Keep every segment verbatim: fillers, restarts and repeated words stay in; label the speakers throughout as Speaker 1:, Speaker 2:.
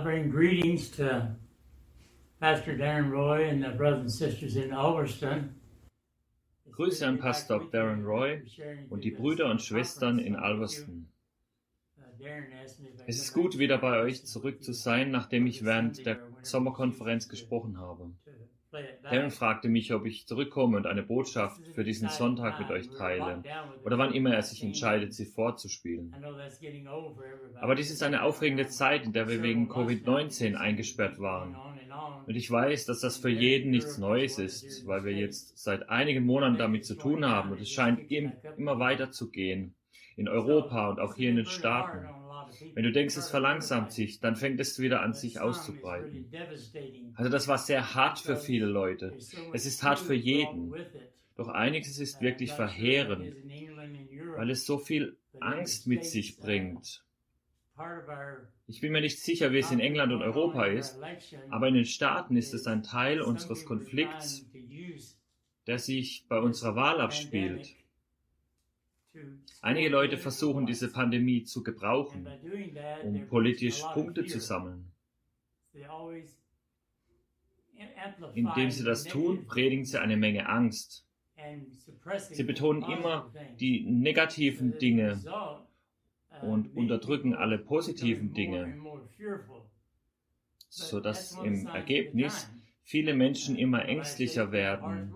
Speaker 1: bring greetings to Pastor Darren Roy and the brothers and sisters in Alverston.
Speaker 2: Grüße an Pastor Darren Roy und die Brüder und Schwestern in Alverston. Es ist gut, wieder bei euch zurück zu sein, nachdem ich während der Sommerkonferenz gesprochen habe. Darren fragte mich, ob ich zurückkomme und eine Botschaft für diesen Sonntag mit euch teile, oder wann immer er sich entscheidet, sie vorzuspielen. Aber dies ist eine aufregende Zeit, in der wir wegen Covid neunzehn eingesperrt waren. Und ich weiß, dass das für jeden nichts Neues ist, weil wir jetzt seit einigen Monaten damit zu tun haben und es scheint immer weiter zu gehen, in Europa und auch hier in den Staaten. Wenn du denkst, es verlangsamt sich, dann fängt es wieder an, sich auszubreiten. Also das war sehr hart für viele Leute. Es ist hart für jeden. Doch einiges ist wirklich verheerend, weil es so viel Angst mit sich bringt. Ich bin mir nicht sicher, wie es in England und Europa ist, aber in den Staaten ist es ein Teil unseres Konflikts, der sich bei unserer Wahl abspielt. Einige Leute versuchen, diese Pandemie zu gebrauchen, um politisch Punkte zu sammeln. Indem sie das tun, predigen sie eine Menge Angst. Sie betonen immer die negativen Dinge und unterdrücken alle positiven Dinge, sodass im Ergebnis viele Menschen immer ängstlicher werden.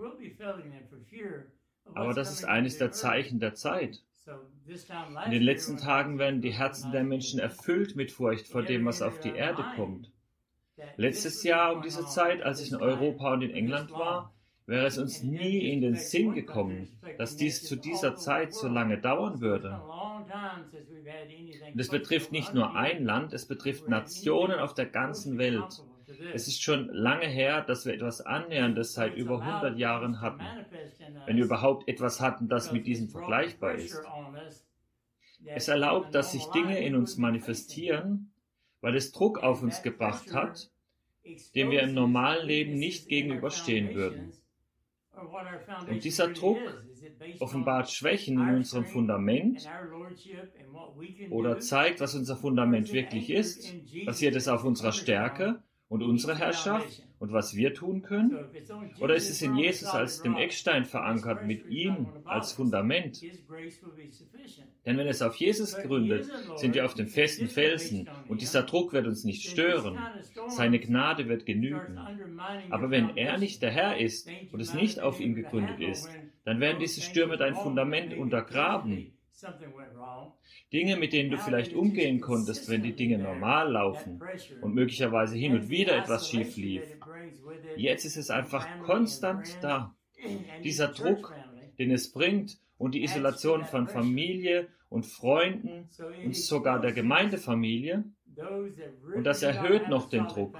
Speaker 2: Aber das ist eines der Zeichen der Zeit. In den letzten Tagen werden die Herzen der Menschen erfüllt mit Furcht vor dem, was auf die Erde kommt. Letztes Jahr um diese Zeit, als ich in Europa und in England war, wäre es uns nie in den Sinn gekommen, dass dies zu dieser Zeit so lange dauern würde. Und es betrifft nicht nur ein Land, es betrifft Nationen auf der ganzen Welt. Es ist schon lange her, dass wir etwas Annäherndes seit über hundert Jahren hatten, wenn wir überhaupt etwas hatten, das mit diesem vergleichbar ist. Es erlaubt, dass sich Dinge in uns manifestieren, weil es Druck auf uns gebracht hat, dem wir im normalen Leben nicht gegenüberstehen würden. Und dieser Druck offenbart Schwächen in unserem Fundament oder zeigt, was unser Fundament wirklich ist, basiert es auf unserer Stärke und unserer Herrschaft und was wir tun können? Oder ist es in Jesus als dem Eckstein verankert, mit ihm als Fundament? Denn wenn es auf Jesus gründet, sind wir auf dem festen Felsen und dieser Druck wird uns nicht stören. Seine Gnade wird genügen. Aber wenn er nicht der Herr ist und es nicht auf ihm gegründet ist, dann werden diese Stürme dein Fundament untergraben. Dinge, mit denen du vielleicht umgehen konntest, wenn die Dinge normal laufen und möglicherweise hin und wieder etwas schief lief. Jetzt ist es einfach konstant da. Dieser Druck, den es bringt und die Isolation von Familie und Freunden und sogar der Gemeindefamilie. Und das erhöht noch den Druck.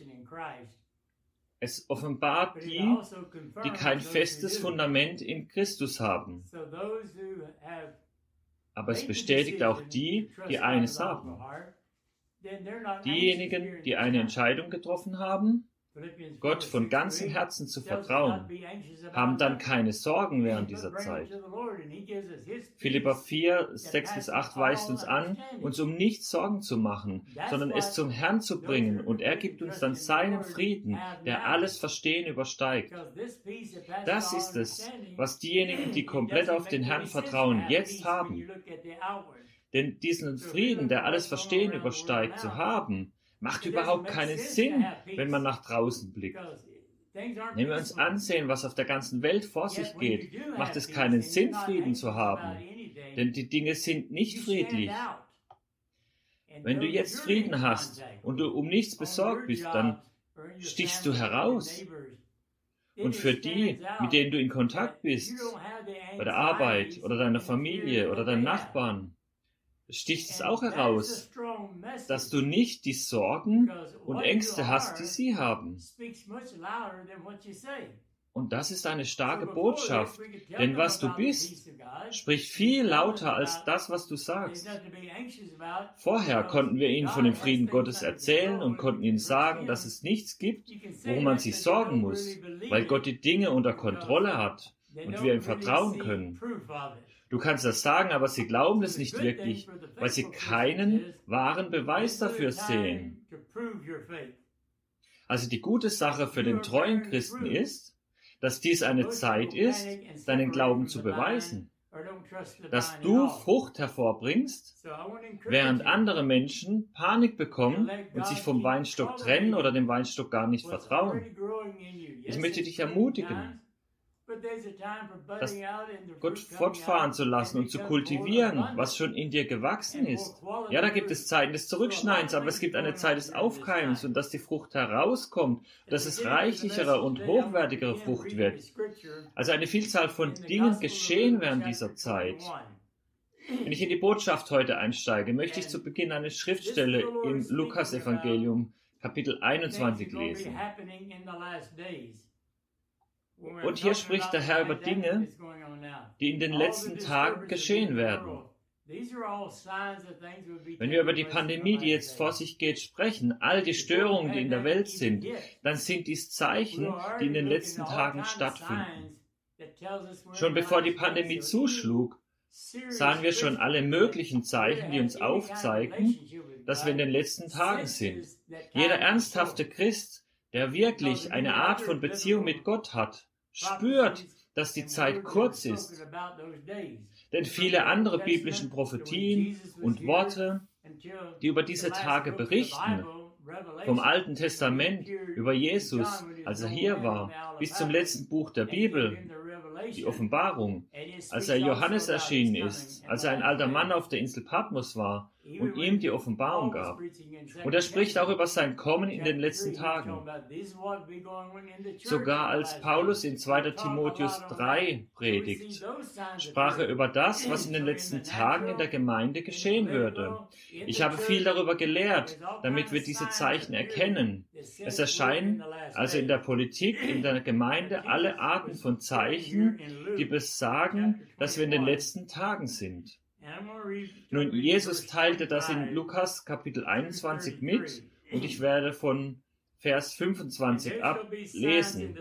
Speaker 2: Es offenbart die, die kein festes Fundament in Christus haben. Aber es bestätigt auch die, die eines haben. Diejenigen, die eine Entscheidung getroffen haben, Gott von ganzem Herzen zu vertrauen, haben dann keine Sorgen während dieser Zeit. Philipper vier, sechs bis acht weist uns an, uns um nichts Sorgen zu machen, sondern es zum Herrn zu bringen, und er gibt uns dann seinen Frieden, der alles Verstehen übersteigt. Das ist es, was diejenigen, die komplett auf den Herrn vertrauen, jetzt haben. Denn diesen Frieden, der alles Verstehen übersteigt, zu haben, macht überhaupt keinen Sinn, wenn man nach draußen blickt. Wenn wir uns ansehen, was auf der ganzen Welt vor sich geht, macht es keinen Sinn, Frieden zu haben, denn die Dinge sind nicht friedlich. Wenn du jetzt Frieden hast und du um nichts besorgt bist, dann stichst du heraus. Und für die, mit denen du in Kontakt bist, bei der Arbeit oder deiner Familie oder deinen Nachbarn, sticht es auch heraus, dass du nicht die Sorgen und Ängste hast, die sie haben. Und das ist eine starke Botschaft, denn was du bist, spricht viel lauter als das, was du sagst. Vorher konnten wir ihnen von dem Frieden Gottes erzählen und konnten ihnen sagen, dass es nichts gibt, worum man sich sorgen muss, weil Gott die Dinge unter Kontrolle hat und wir ihm vertrauen können. Du kannst das sagen, aber sie glauben es nicht wirklich, weil sie keinen wahren Beweis dafür sehen. Also die gute Sache für den treuen Christen ist, dass dies eine Zeit ist, deinen Glauben zu beweisen, dass du Frucht hervorbringst, während andere Menschen Panik bekommen und sich vom Weinstock trennen oder dem Weinstock gar nicht vertrauen. Ich möchte dich ermutigen, das Gott fortfahren zu lassen und zu kultivieren, was schon in dir gewachsen ist. Ja, da gibt es Zeiten des Zurückschneidens, aber es gibt eine Zeit des Aufkeimens und dass die Frucht herauskommt, dass es reichlichere und hochwertigere Frucht wird. Also eine Vielzahl von Dingen geschehen während dieser Zeit. Wenn ich in die Botschaft heute einsteige, möchte ich zu Beginn eine Schriftstelle im Lukas-Evangelium, Kapitel einundzwanzig, lesen. Und hier spricht der Herr über Dinge, die in den letzten Tagen geschehen werden. Wenn wir über die Pandemie, die jetzt vor sich geht, sprechen, all die Störungen, die in der Welt sind, dann sind dies Zeichen, die in den letzten Tagen stattfinden. Schon bevor die Pandemie zuschlug, sahen wir schon alle möglichen Zeichen, die uns aufzeigen, dass wir in den letzten Tagen sind. Jeder ernsthafte Christ, der wirklich eine Art von Beziehung mit Gott hat, spürt, dass die Zeit kurz ist. Denn viele andere biblischen Prophetien und Worte, die über diese Tage berichten, vom Alten Testament über Jesus, als er hier war, bis zum letzten Buch der Bibel, die Offenbarung, als er Johannes erschienen ist, als er ein alter Mann auf der Insel Patmos war und ihm die Offenbarung gab. Und er spricht auch über sein Kommen in den letzten Tagen. Sogar als Paulus in zweiter Timotheus drei predigt, sprach er über das, was in den letzten Tagen in der Gemeinde geschehen würde. Ich habe viel darüber gelehrt, damit wir diese Zeichen erkennen. Es erscheinen also in der Politik, in der Gemeinde alle Arten von Zeichen, die besagen, dass wir in den letzten Tagen sind. Nun, Jesus teilte das in Lukas Kapitel einundzwanzig mit und ich werde von Vers fünfundzwanzig ab lesen.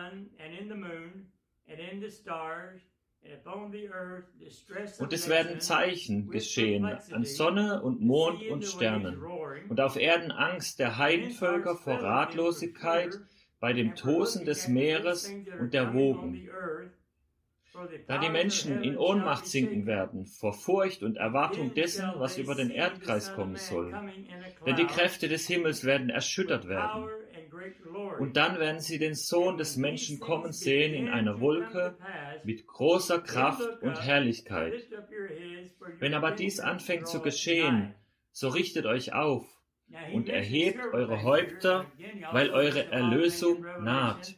Speaker 2: Und es werden Zeichen geschehen an Sonne und Mond und Sternen und auf Erden Angst der Heidenvölker vor Ratlosigkeit bei dem Tosen des Meeres und der Wogen. Da die Menschen in Ohnmacht sinken werden, vor Furcht und Erwartung dessen, was über den Erdkreis kommen soll. Denn die Kräfte des Himmels werden erschüttert werden. Und dann werden sie den Sohn des Menschen kommen sehen in einer Wolke mit großer Kraft und Herrlichkeit. Wenn aber dies anfängt zu geschehen, so richtet euch auf und erhebt eure Häupter, weil eure Erlösung naht.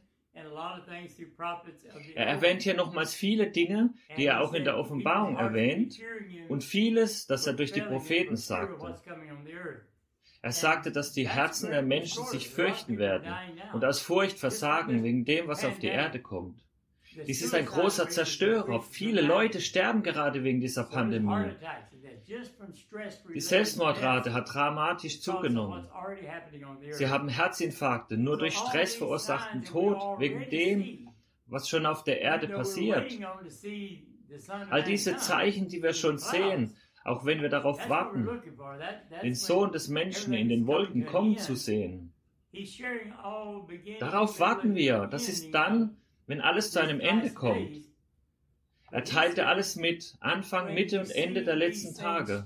Speaker 2: Er erwähnt hier nochmals viele Dinge, die er auch in der Offenbarung erwähnt und vieles, das er durch die Propheten sagte. Er sagte, dass die Herzen der Menschen sich fürchten werden und aus Furcht versagen wegen dem, was auf die Erde kommt. Dies ist ein großer Zerstörer. Viele Leute sterben gerade wegen dieser Pandemie. Die Selbstmordrate hat dramatisch zugenommen. Sie haben Herzinfarkte, nur durch Stress verursachten Tod wegen dem, was schon auf der Erde passiert. All diese Zeichen, die wir schon sehen, auch wenn wir darauf warten, den Sohn des Menschen in den Wolken kommen zu sehen. Darauf warten wir. Das ist dann, wenn alles zu einem Ende kommt. Er teilte alles mit, Anfang, Mitte und Ende der letzten Tage.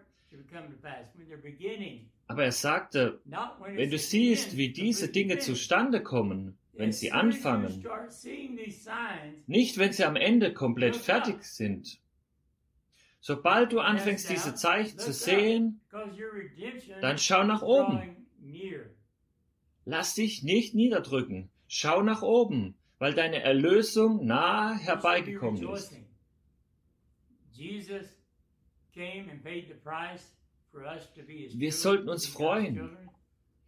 Speaker 2: Aber er sagte, wenn du siehst, wie diese Dinge zustande kommen, wenn sie anfangen, nicht wenn sie am Ende komplett fertig sind. Sobald du anfängst, diese Zeichen zu sehen, dann schau nach oben. Lass dich nicht niederdrücken. Schau nach oben, weil deine Erlösung nahe herbeigekommen ist. Wir sollten uns freuen.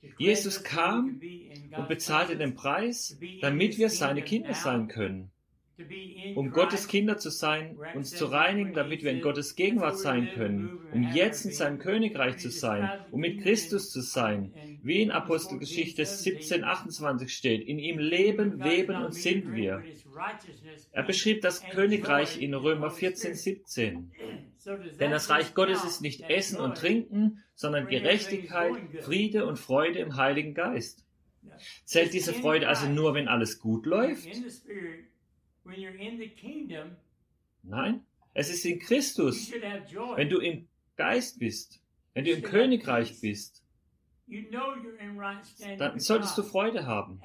Speaker 2: Jesus kam und bezahlte den Preis, damit wir seine Kinder sein können. um Gottes Kinder zu sein, uns zu reinigen, damit wir in Gottes Gegenwart sein können, um jetzt in seinem Königreich zu sein, um mit Christus zu sein, wie in Apostelgeschichte siebzehn achtundzwanzig steht, in ihm leben, weben und sind wir. Er beschrieb das Königreich in Römer vierzehn siebzehn. Denn das Reich Gottes ist nicht Essen und Trinken, sondern Gerechtigkeit, Friede und Freude im Heiligen Geist. Zählt diese Freude also nur, wenn alles gut läuft? Nein, es ist in Christus. Wenn du im Geist bist, wenn du im Königreich bist, dann solltest du Freude haben.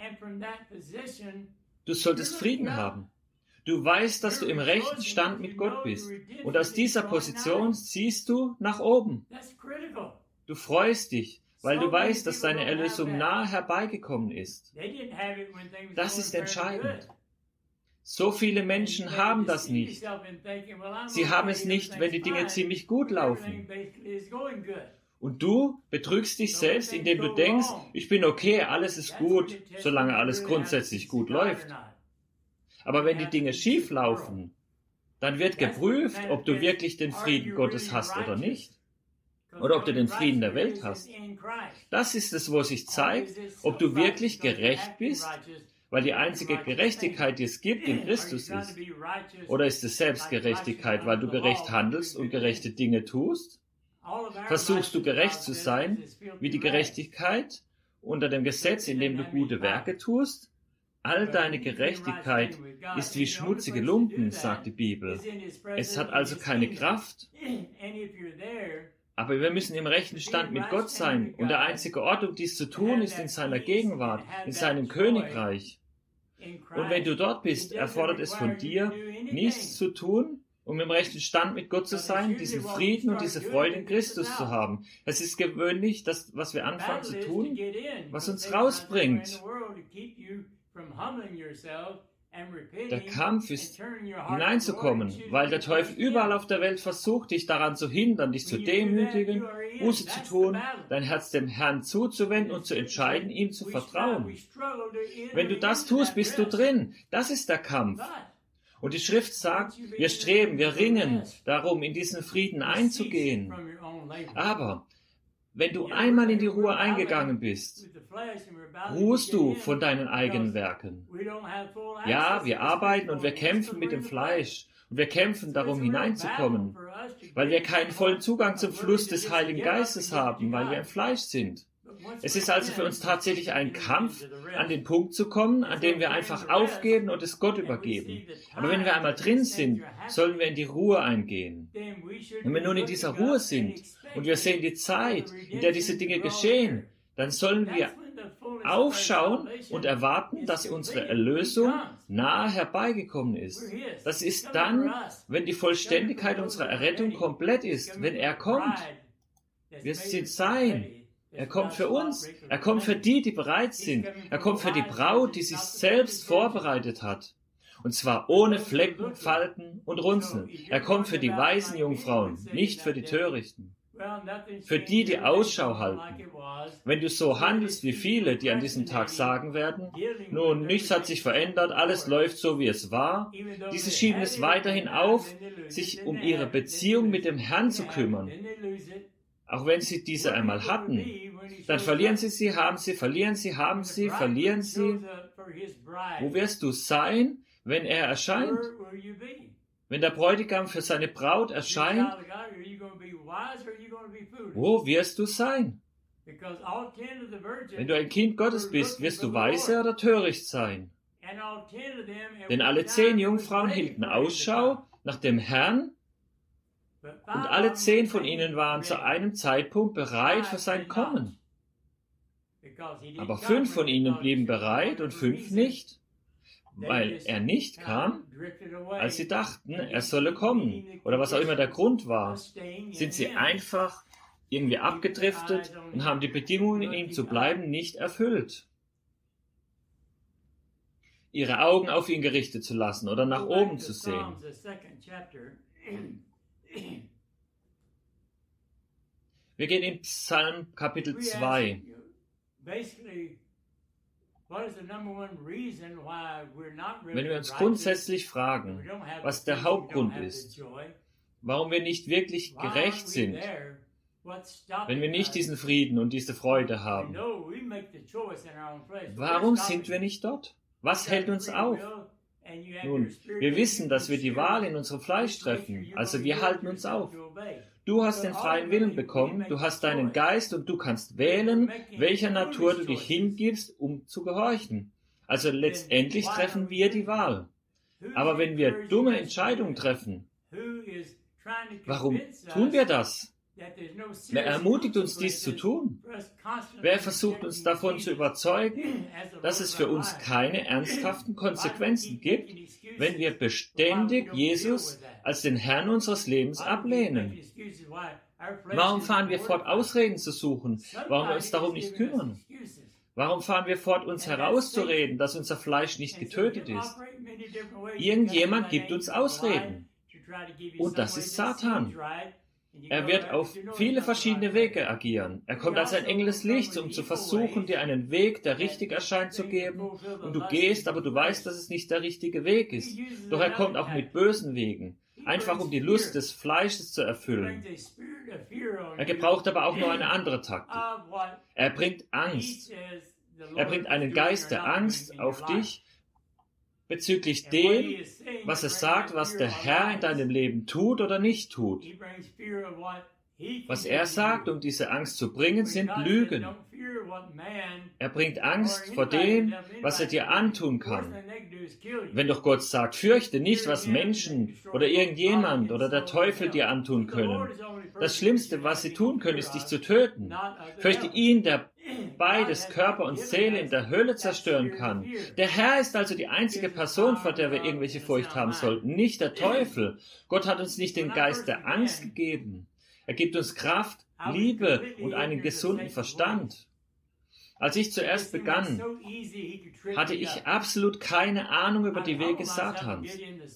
Speaker 2: Du solltest Frieden haben. Du weißt, dass du im rechten Stand mit Gott bist. Und aus dieser Position siehst du nach oben. Du freust dich, weil du weißt, dass deine Erlösung nahe herbeigekommen ist. Das ist entscheidend. So viele Menschen haben das nicht. Sie haben es nicht, wenn die Dinge ziemlich gut laufen. Und du betrügst dich selbst, indem du denkst, ich bin okay, alles ist gut, solange alles grundsätzlich gut läuft. Aber wenn die Dinge schief laufen, dann wird geprüft, ob du wirklich den Frieden Gottes hast oder nicht. Oder ob du den Frieden der Welt hast. Das ist es, wo sich zeigt, ob du wirklich gerecht bist, weil die einzige Gerechtigkeit, die es gibt, in Christus ist. Oder ist es Selbstgerechtigkeit, weil du gerecht handelst und gerechte Dinge tust? Versuchst du gerecht zu sein, wie die Gerechtigkeit unter dem Gesetz, in dem du gute Werke tust? All deine Gerechtigkeit ist wie schmutzige Lumpen, sagt die Bibel. Es hat also keine Kraft. Aber wir müssen im rechten Stand mit Gott sein. Und der einzige Ort, um dies zu tun, ist in seiner Gegenwart, in seinem Königreich. Und wenn du dort bist, erfordert es von dir, nichts zu tun, um im rechten Stand mit Gott zu sein, diesen Frieden und diese Freude in Christus zu haben. Es ist gewöhnlich, das, was wir anfangen zu tun, was uns rausbringt. Der Kampf ist, hineinzukommen, weil der Teufel überall auf der Welt versucht, dich daran zu hindern, dich zu demütigen, Buße zu tun, dein Herz dem Herrn zuzuwenden und zu entscheiden, ihm zu vertrauen. Wenn du das tust, bist du drin. Das ist der Kampf. Und die Schrift sagt, wir streben, wir ringen darum, in diesen Frieden einzugehen. Aber wenn du einmal in die Ruhe eingegangen bist, ruhst du von deinen eigenen Werken. Ja, wir arbeiten und wir kämpfen mit dem Fleisch und wir kämpfen darum hineinzukommen, weil wir keinen vollen Zugang zum Fluss des Heiligen Geistes haben, weil wir im Fleisch sind. Es ist also für uns tatsächlich ein Kampf, an den Punkt zu kommen, an dem wir einfach aufgeben und es Gott übergeben. Aber wenn wir einmal drin sind, sollen wir in die Ruhe eingehen. Wenn wir nun in dieser Ruhe sind und wir sehen die Zeit, in der diese Dinge geschehen, dann sollen wir aufschauen und erwarten, dass unsere Erlösung nahe herbeigekommen ist. Das ist dann, wenn die Vollständigkeit unserer Errettung komplett ist, wenn er kommt. Wir sind sein. Er kommt für uns. Er kommt für die, die bereit sind. Er kommt für die Braut, die sich selbst vorbereitet hat. Und zwar ohne Flecken, Falten und Runzeln. Er kommt für die weisen Jungfrauen, nicht für die Törichten. Für die, die Ausschau halten. Wenn du so handelst wie viele, die an diesem Tag sagen werden, nun, nichts hat sich verändert, alles läuft so, wie es war, diese schieben es weiterhin auf, sich um ihre Beziehung mit dem Herrn zu kümmern. Auch wenn sie diese einmal hatten, dann verlieren sie sie, haben sie, verlieren sie, haben sie, verlieren sie. Wo wirst du sein, wenn er erscheint? Wenn der Bräutigam für seine Braut erscheint, wo wirst du sein? Wenn du ein Kind Gottes bist, wirst du weise oder töricht sein? Denn alle zehn Jungfrauen hielten Ausschau nach dem Herrn, und alle zehn von ihnen waren zu einem Zeitpunkt bereit für sein Kommen. Aber fünf von ihnen blieben bereit und fünf nicht, weil er nicht kam, als sie dachten, er solle kommen, oder was auch immer der Grund war, sind sie einfach irgendwie abgedriftet und haben die Bedingungen, in ihm zu bleiben, nicht erfüllt. Ihre Augen auf ihn gerichtet zu lassen oder nach oben zu sehen. Wir gehen in Psalm Kapitel zwei. Wenn wir uns grundsätzlich fragen, was der Hauptgrund ist, warum wir nicht wirklich gerecht sind, wenn wir nicht diesen Frieden und diese Freude haben, warum sind wir nicht dort? Was hält uns auf? Nun, wir wissen, dass wir die Wahl in unserem Fleisch treffen, also wir halten uns auf. Du hast den freien Willen bekommen, du hast deinen Geist und du kannst wählen, welcher Natur du dich hingibst, um zu gehorchen. Also letztendlich treffen wir die Wahl. Aber wenn wir dumme Entscheidungen treffen, warum tun wir das? Wer ermutigt uns, dies zu tun? Wer versucht uns davon zu überzeugen, dass es für uns keine ernsthaften Konsequenzen gibt, wenn wir beständig Jesus als den Herrn unseres Lebens ablehnen? Warum fahren wir fort, Ausreden zu suchen? Warum wir uns darum nicht kümmern? Warum fahren wir fort, uns herauszureden, dass unser Fleisch nicht getötet ist? Irgendjemand gibt uns Ausreden. Und das ist Satan. Er wird auf viele verschiedene Wege agieren. Er kommt als ein Engel des Lichts, um zu versuchen, dir einen Weg, der richtig erscheint, zu geben. Und du gehst, aber du weißt, dass es nicht der richtige Weg ist. Doch er kommt auch mit bösen Wegen, einfach um die Lust des Fleisches zu erfüllen. Er gebraucht aber auch nur eine andere Taktik. Er bringt Angst. Er bringt einen Geist der Angst auf dich, bezüglich dem, was es sagt, was der Herr in deinem Leben tut oder nicht tut. Was er sagt, um diese Angst zu bringen, sind Lügen. Er bringt Angst vor dem, was er dir antun kann. Wenn doch Gott sagt, fürchte nicht, was Menschen oder irgendjemand oder der Teufel dir antun können. Das Schlimmste, was sie tun können, ist dich zu töten. Fürchte ihn, der beides, Körper und Seele, in der Hölle zerstören kann. Der Herr ist also die einzige Person, vor der wir irgendwelche Furcht haben sollten, nicht der Teufel. Gott hat uns nicht den Geist der Angst gegeben. Er gibt uns Kraft, Liebe und einen gesunden Verstand. Als ich zuerst begann, hatte ich absolut keine Ahnung über die Wege Satans.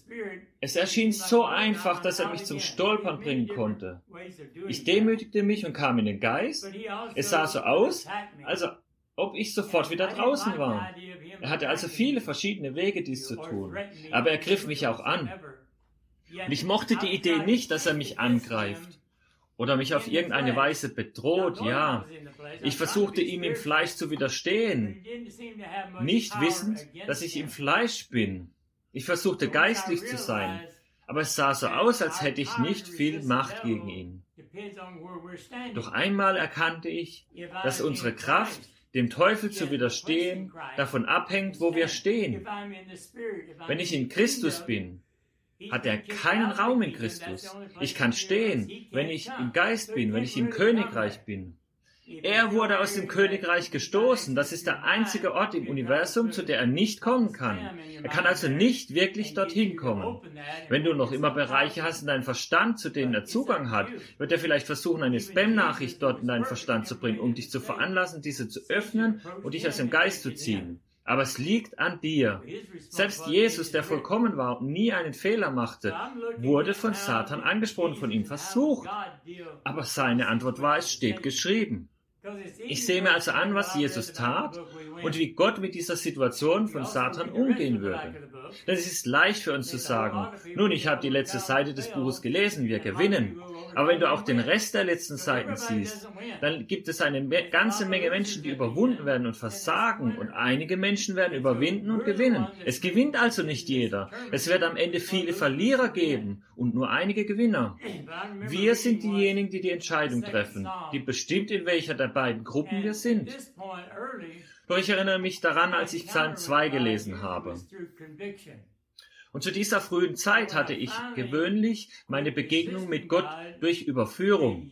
Speaker 2: Es erschien so einfach, dass er mich zum Stolpern bringen konnte. Ich demütigte mich und kam in den Geist. Es sah so aus, als ob ich sofort wieder draußen war. Er hatte also viele verschiedene Wege, dies zu tun. Aber er griff mich auch an. Und ich mochte die Idee nicht, dass er mich angreift oder mich auf irgendeine Weise bedroht, ja. Ich versuchte ihm im Fleisch zu widerstehen, nicht wissend, dass ich im Fleisch bin. Ich versuchte geistlich zu sein, aber es sah so aus, als hätte ich nicht viel Macht gegen ihn. Doch einmal erkannte ich, dass unsere Kraft, dem Teufel zu widerstehen, davon abhängt, wo wir stehen. Wenn ich in Christus bin, hat er keinen Raum in Christus. Ich kann stehen, wenn ich im Geist bin, wenn ich im Königreich bin. Er wurde aus dem Königreich gestoßen. Das ist der einzige Ort im Universum, zu der er nicht kommen kann. Er kann also nicht wirklich dorthin kommen. Wenn du noch immer Bereiche hast in deinem Verstand, zu denen er Zugang hat, wird er vielleicht versuchen, eine Spam-Nachricht dort in deinen Verstand zu bringen, um dich zu veranlassen, diese zu öffnen und dich aus dem Geist zu ziehen. Aber es liegt an dir. Selbst Jesus, der vollkommen war und nie einen Fehler machte, wurde von Satan angesprochen, von ihm versucht. Aber seine Antwort war, es steht geschrieben. Ich sehe mir also an, was Jesus tat und wie Gott mit dieser Situation von Satan umgehen würde. Denn es ist leicht für uns zu sagen, nun, ich habe die letzte Seite des Buches gelesen, wir gewinnen. Aber wenn du auch den Rest der letzten Seiten siehst, dann gibt es eine ganze Menge Menschen, die überwunden werden und versagen. Und einige Menschen werden überwinden und gewinnen. Es gewinnt also nicht jeder. Es wird am Ende viele Verlierer geben und nur einige Gewinner. Wir sind diejenigen, die die Entscheidung treffen, die bestimmt, in welcher der beiden Gruppen wir sind. Doch ich erinnere mich daran, als ich Psalm zwei gelesen habe. Und zu dieser frühen Zeit hatte ich gewöhnlich meine Begegnung mit Gott durch Überführung.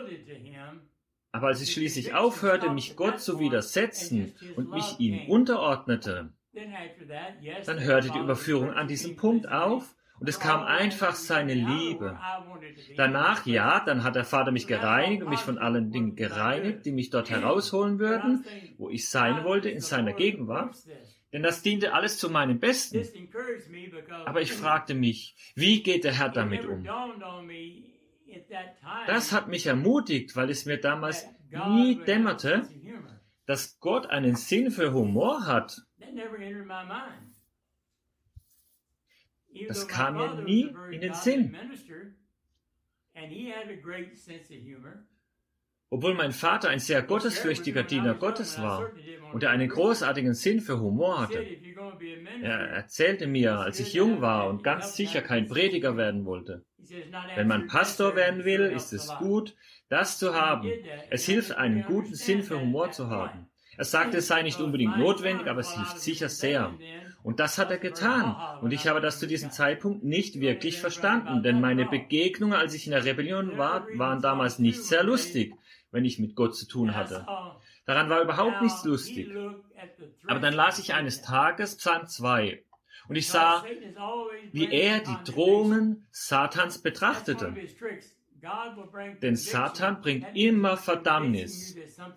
Speaker 2: Aber als ich schließlich aufhörte, mich Gott zu widersetzen und mich ihm unterordnete, dann hörte die Überführung an diesem Punkt auf und es kam einfach seine Liebe. Danach, ja, dann hat der Vater mich gereinigt und mich von allen Dingen gereinigt, die mich dort herausholen würden, wo ich sein wollte, in seiner Gegenwart. Denn das diente alles zu meinem Besten. Aber ich fragte mich, wie geht der Herr damit um? Das hat mich ermutigt, weil es mir damals nie dämmerte, dass Gott einen Sinn für Humor hat, das kam mir nie in den Sinn. Obwohl mein Vater ein sehr gottesfürchtiger Diener Gottes war und er einen großartigen Sinn für Humor hatte. Er erzählte mir, als ich jung war und ganz sicher kein Prediger werden wollte: Wenn man Pastor werden will, ist es gut, das zu haben. Es hilft, einen guten Sinn für Humor zu haben. Er sagte, es sei nicht unbedingt notwendig, aber es hilft sicher sehr. Und das hat er getan. Und ich habe das zu diesem Zeitpunkt nicht wirklich verstanden, denn meine Begegnungen, als ich in der Rebellion war, waren damals nicht sehr lustig, wenn ich mit Gott zu tun hatte. Daran war überhaupt nichts lustig. Aber dann las ich eines Tages Psalm zwei und ich sah, wie er die Drohungen Satans betrachtete. Denn Satan bringt immer Verdammnis.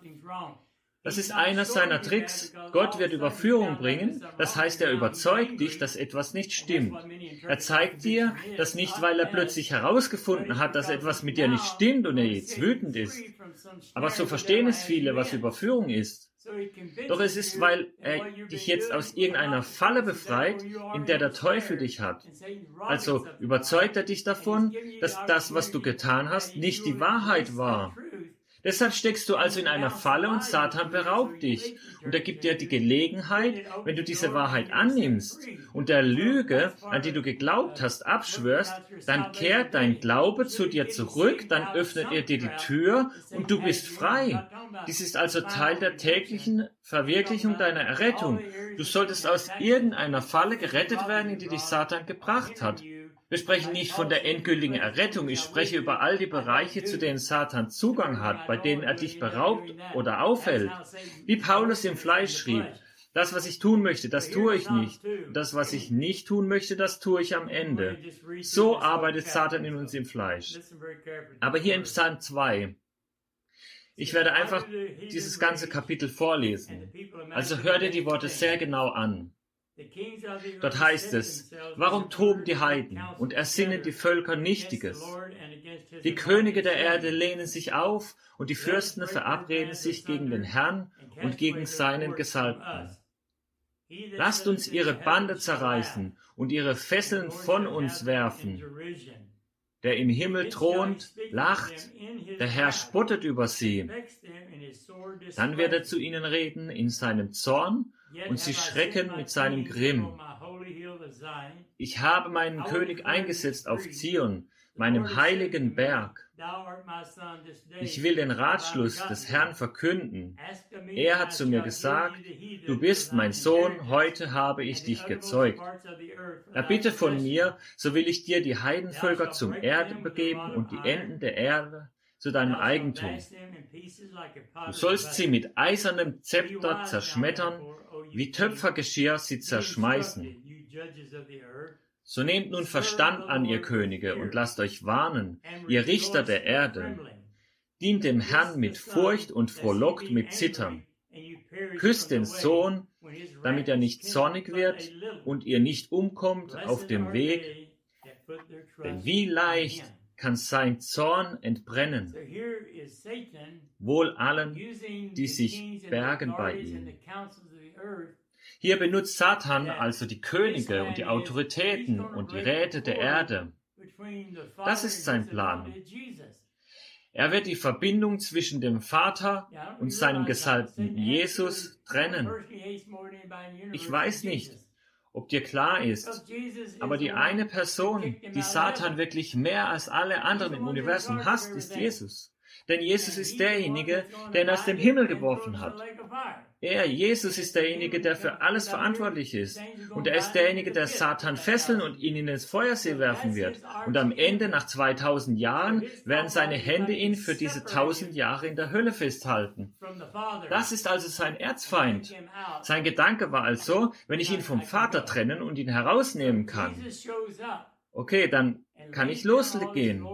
Speaker 2: Das ist einer seiner Tricks. Gott wird Überführung bringen, das heißt, er überzeugt dich, dass etwas nicht stimmt. Er zeigt dir das nicht, weil er plötzlich herausgefunden hat, dass etwas mit dir nicht stimmt und er jetzt wütend ist. Aber so verstehen es viele, was Überführung ist. Doch es ist, weil er dich jetzt aus irgendeiner Falle befreit, in der der Teufel dich hat. Also überzeugt er dich davon, dass das, was du getan hast, nicht die Wahrheit war. Deshalb steckst du also in einer Falle und Satan beraubt dich. Und er gibt dir die Gelegenheit, wenn du diese Wahrheit annimmst und der Lüge, an die du geglaubt hast, abschwörst, dann kehrt dein Glaube zu dir zurück, dann öffnet er dir die Tür und du bist frei. Dies ist also Teil der täglichen Verwirklichung deiner Errettung. Du solltest aus irgendeiner Falle gerettet werden, in die dich Satan gebracht hat. Wir sprechen nicht von der endgültigen Errettung, ich spreche über all die Bereiche, zu denen Satan Zugang hat, bei denen er dich beraubt oder aufhält. Wie Paulus im Fleisch schrieb: Das, was ich tun möchte, das tue ich nicht. Und das, was ich nicht tun möchte, das tue ich am Ende. So arbeitet Satan in uns im Fleisch. Aber hier in Psalm zwei, ich werde einfach dieses ganze Kapitel vorlesen. Also hör dir die Worte sehr genau an. Dort heißt es: Warum toben die Heiden und ersinnen die Völker Nichtiges? Die Könige der Erde lehnen sich auf und die Fürsten verabreden sich gegen den Herrn und gegen seinen Gesalbten. Lasst uns ihre Bande zerreißen und ihre Fesseln von uns werfen. Der im Himmel thront, lacht, der Herr spottet über sie. Dann wird er zu ihnen reden in seinem Zorn, und sie schrecken mit seinem Grimm. Ich habe meinen König eingesetzt auf Zion, meinem heiligen Berg. Ich will den Ratschluss des Herrn verkünden. Er hat zu mir gesagt: Du bist mein Sohn, heute habe ich dich gezeugt. Erbitte von mir, so will ich dir die Heidenvölker zum Erbe geben und die Enden der Erde zu deinem Eigentum. Du sollst sie mit eisernem Zepter zerschmettern, wie Töpfergeschirr sie zerschmeißen. So nehmt nun Verstand an, ihr Könige, und lasst euch warnen, ihr Richter der Erde. Dient dem Herrn mit Furcht und frohlockt mit Zittern. Küsst den Sohn, damit er nicht zornig wird und ihr nicht umkommt auf dem Weg, denn wie leicht kann sein Zorn entbrennen, wohl allen, die sich bergen bei ihm. Hier benutzt Satan also die Könige und die Autoritäten und die Räte der Erde. Das ist sein Plan. Er wird die Verbindung zwischen dem Vater und seinem Gesalbten Jesus trennen. Ich weiß nicht, ob dir klar ist, aber die eine Person, die Satan wirklich mehr als alle anderen im Universum hasst, ist Jesus. Denn Jesus ist derjenige, der ihn aus dem Himmel geworfen hat. Er, Jesus, ist derjenige, der für alles verantwortlich ist. Und er ist derjenige, der Satan fesseln und ihn in ins Feuersee werfen wird. Und am Ende, nach zweitausend Jahren, werden seine Hände ihn für diese tausend Jahre in der Hölle festhalten. Das ist also sein Erzfeind. Sein Gedanke war also, wenn ich ihn vom Vater trennen und ihn herausnehmen kann, okay, dann kann ich losgehen.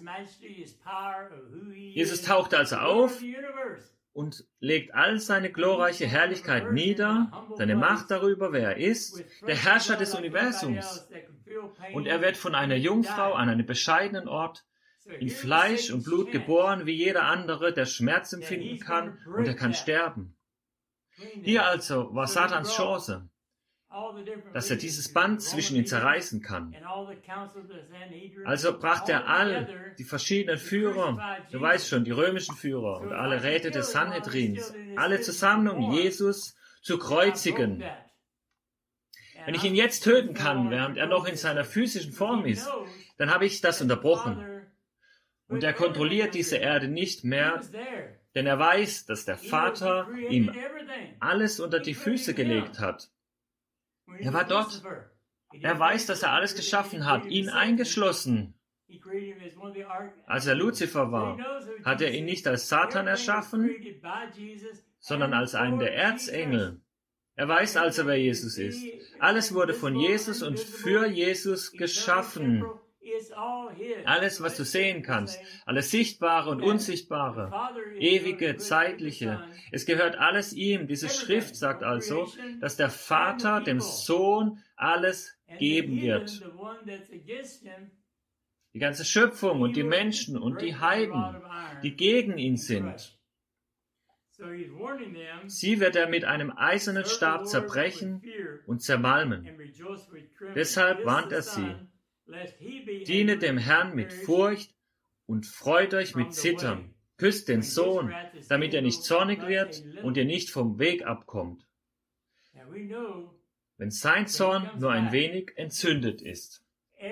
Speaker 2: Jesus taucht also auf und legt all seine glorreiche Herrlichkeit nieder, seine Macht darüber, wer er ist, der Herrscher des Universums. Und er wird von einer Jungfrau an einem bescheidenen Ort in Fleisch und Blut geboren, wie jeder andere, der Schmerz empfinden kann, und er kann sterben. Hier also war Satans Chance, dass er dieses Band zwischen ihnen zerreißen kann. Also brachte er all die verschiedenen Führer, du weißt schon, die römischen Führer und alle Räte des Sanhedrins, alle zusammen, um Jesus zu kreuzigen. Wenn ich ihn jetzt töten kann, während er noch in seiner physischen Form ist, dann habe ich das unterbrochen. Und er kontrolliert diese Erde nicht mehr, denn er weiß, dass der Vater ihm alles unter die Füße gelegt hat. Er war dort. Er weiß, dass er alles geschaffen hat, ihn eingeschlossen. Als er Luzifer war, hat er ihn nicht als Satan erschaffen, sondern als einen der Erzengel. Er weiß also, wer Jesus ist. Alles wurde von Jesus und für Jesus geschaffen. Alles, was du sehen kannst, alles Sichtbare und Unsichtbare, ewige, zeitliche, es gehört alles ihm. Diese Schrift sagt also, dass der Vater dem Sohn alles geben wird. Die ganze Schöpfung und die Menschen und die Heiden, die gegen ihn sind. Sie wird er mit einem eisernen Stab zerbrechen und zermalmen. Deshalb warnt er sie. Dienet dem Herrn mit Furcht und freut euch mit Zittern. Küsst den Sohn, damit er nicht zornig wird und ihr nicht vom Weg abkommt. Wenn sein Zorn nur ein wenig entzündet ist.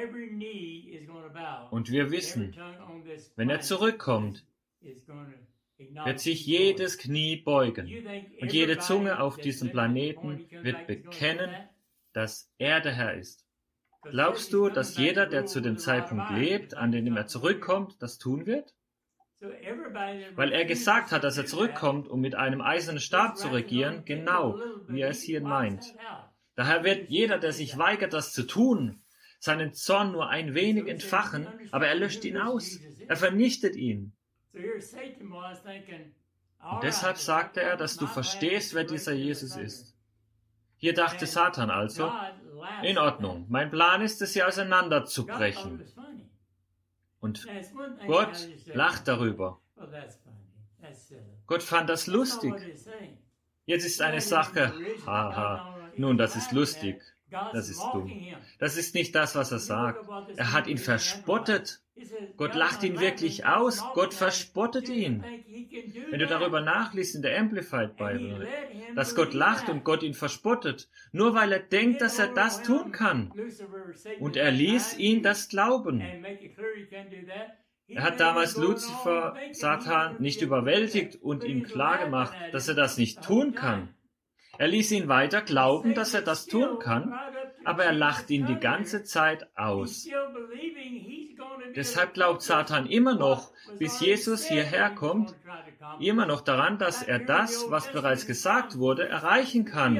Speaker 2: Und wir wissen, wenn er zurückkommt, wird sich jedes Knie beugen und jede Zunge auf diesem Planeten wird bekennen, dass er der Herr ist. Glaubst du, dass jeder, der zu dem Zeitpunkt lebt, an dem er zurückkommt, das tun wird? Weil er gesagt hat, dass er zurückkommt, um mit einem eisernen Stab zu regieren, genau wie er es hier meint. Daher wird jeder, der sich weigert, das zu tun, seinen Zorn nur ein wenig entfachen, aber er löscht ihn aus. Er vernichtet ihn. Und deshalb sagte er, dass du verstehst, wer dieser Jesus ist. Hier dachte Satan also, in Ordnung, mein Plan ist es, sie auseinanderzubrechen. Und Gott lacht darüber. Gott fand das lustig. Jetzt ist eine Sache, haha, nun, das ist lustig. Das ist dumm. Das ist nicht das, was er sagt. Er hat ihn verspottet. Gott lacht ihn wirklich aus. Gott verspottet ihn. Wenn du darüber nachliest in der Amplified Bible, dass Gott lacht und Gott ihn verspottet, nur weil er denkt, dass er das tun kann. Und er ließ ihn das glauben. Er hat damals Luzifer, Satan, nicht überwältigt und ihm klargemacht, dass er das nicht tun kann. Er ließ ihn weiter glauben, dass er das tun kann, aber er lacht ihn die ganze Zeit aus. Deshalb glaubt Satan immer noch, bis Jesus hierher kommt, immer noch daran, dass er das, was bereits gesagt wurde, erreichen kann.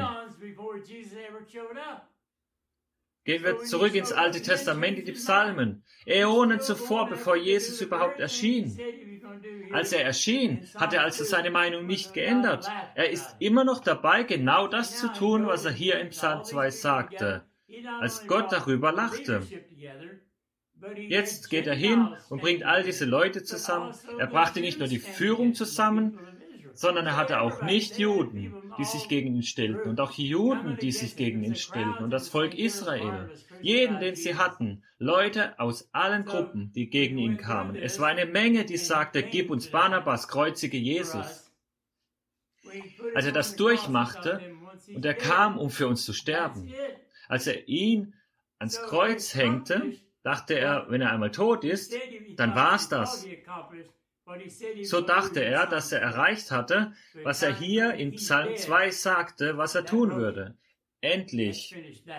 Speaker 2: Gehen wir zurück ins Alte Testament, in die Psalmen. Äonen zuvor, bevor Jesus überhaupt erschien. Als er erschien, hat er also seine Meinung nicht geändert. Er ist immer noch dabei, genau das zu tun, was er hier in Psalm zwei sagte, als Gott darüber lachte. Jetzt geht er hin und bringt all diese Leute zusammen. Er brachte nicht nur die Führung zusammen, sondern er hatte auch Nicht-Juden, die sich gegen ihn stellten, und auch Juden, die sich gegen ihn stellten, und das Volk Israel. Jeden, den sie hatten, Leute aus allen Gruppen, die gegen ihn kamen. Es war eine Menge, die sagte, gib uns Barnabas, kreuzige Jesus. Als er das durchmachte, und er kam, um für uns zu sterben, als er ihn ans Kreuz hängte, dachte er, wenn er einmal tot ist, dann war's das. So dachte er, dass er erreicht hatte, was er hier in Psalm zwei sagte, was er tun würde. Endlich.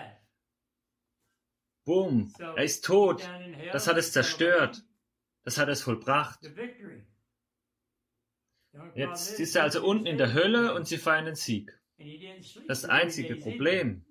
Speaker 2: Bumm, er ist tot. Das hat es zerstört. Das hat es vollbracht. Jetzt ist er also unten in der Hölle und sie feiern den Sieg. Das einzige Problem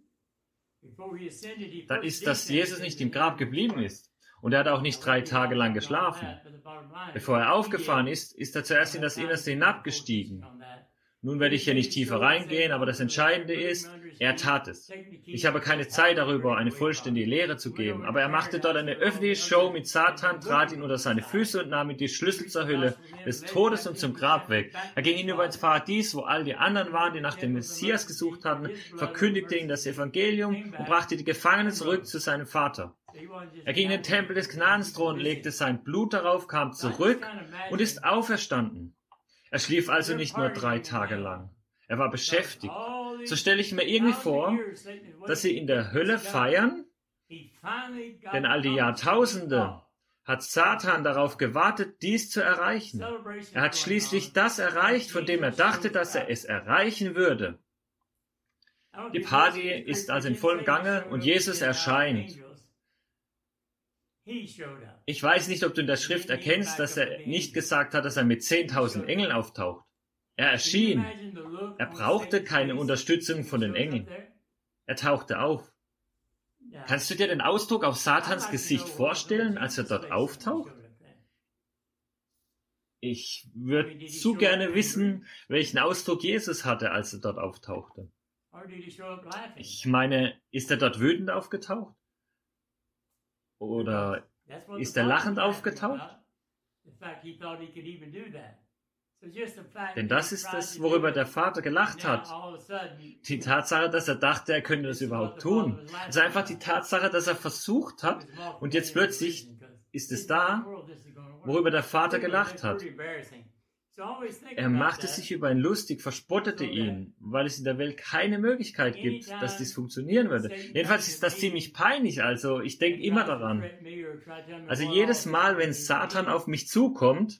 Speaker 2: ist, dass Jesus nicht im Grab geblieben ist. Und er hat auch nicht drei Tage lang geschlafen. Bevor er aufgefahren ist, ist er zuerst in das Innerste hinabgestiegen. Nun werde ich hier nicht tiefer reingehen, aber das Entscheidende ist, er tat es. Ich habe keine Zeit darüber, eine vollständige Lehre zu geben, aber er machte dort eine öffentliche Show mit Satan, trat ihn unter seine Füße und nahm ihm die Schlüssel zur Hölle, des Todes und zum Grab weg. Er ging hinüber ins Paradies, wo all die anderen waren, die nach dem Messias gesucht hatten, verkündigte ihnen das Evangelium und brachte die Gefangenen zurück zu seinem Vater. Er ging in den Tempel des Gnadenthrons, legte sein Blut darauf, kam zurück und ist auferstanden. Er schlief also nicht nur drei Tage lang. Er war beschäftigt. So stelle ich mir irgendwie vor, dass sie in der Hölle feiern, denn all die Jahrtausende hat Satan darauf gewartet, dies zu erreichen. Er hat schließlich das erreicht, von dem er dachte, dass er es erreichen würde. Die Party ist also in vollem Gange und Jesus erscheint. Ich weiß nicht, ob du in der Schrift erkennst, dass er nicht gesagt hat, dass er mit zehntausend Engeln auftaucht. Er erschien. Er brauchte keine Unterstützung von den Engeln. Er tauchte auf. Kannst du dir den Ausdruck auf Satans Gesicht vorstellen, als er dort auftaucht? Ich würde zu gerne wissen, welchen Ausdruck Jesus hatte, als er dort auftauchte. Ich meine, ist er dort wütend aufgetaucht? Oder ist er lachend aufgetaucht? Denn das ist es, worüber der Vater gelacht hat. Die Tatsache, dass er dachte, er könnte das überhaupt tun. Also einfach die Tatsache, dass er versucht hat und jetzt plötzlich ist es da, worüber der Vater gelacht hat. Er machte sich über ihn lustig, verspottete ihn, weil es in der Welt keine Möglichkeit gibt, dass dies funktionieren würde. Jedenfalls ist das ziemlich peinlich, also ich denke immer daran. Also jedes Mal, wenn Satan auf mich zukommt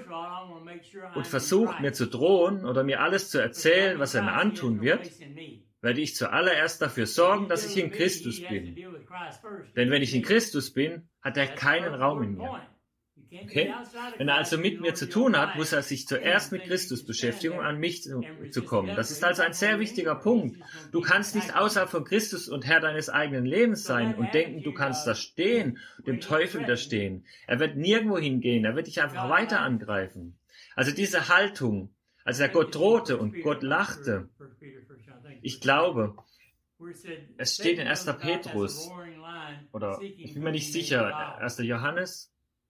Speaker 2: und versucht, mir zu drohen oder mir alles zu erzählen, was er mir antun wird, werde ich zuallererst dafür sorgen, dass ich in Christus bin. Denn wenn ich in Christus bin, hat er keinen Raum in mir. Okay? Wenn er also mit mir zu tun hat, muss er sich zuerst mit Christus beschäftigen, um an mich zu, zu kommen. Das ist also ein sehr wichtiger Punkt. Du kannst nicht außerhalb von Christus und Herr deines eigenen Lebens sein und denken, du kannst da stehen, dem Teufel widerstehen. Er wird nirgendwo hingehen, er wird dich einfach weiter angreifen. Also diese Haltung, als er Gott drohte und Gott lachte, ich glaube, es steht in erster Petrus, oder ich bin mir nicht sicher, erster Johannes,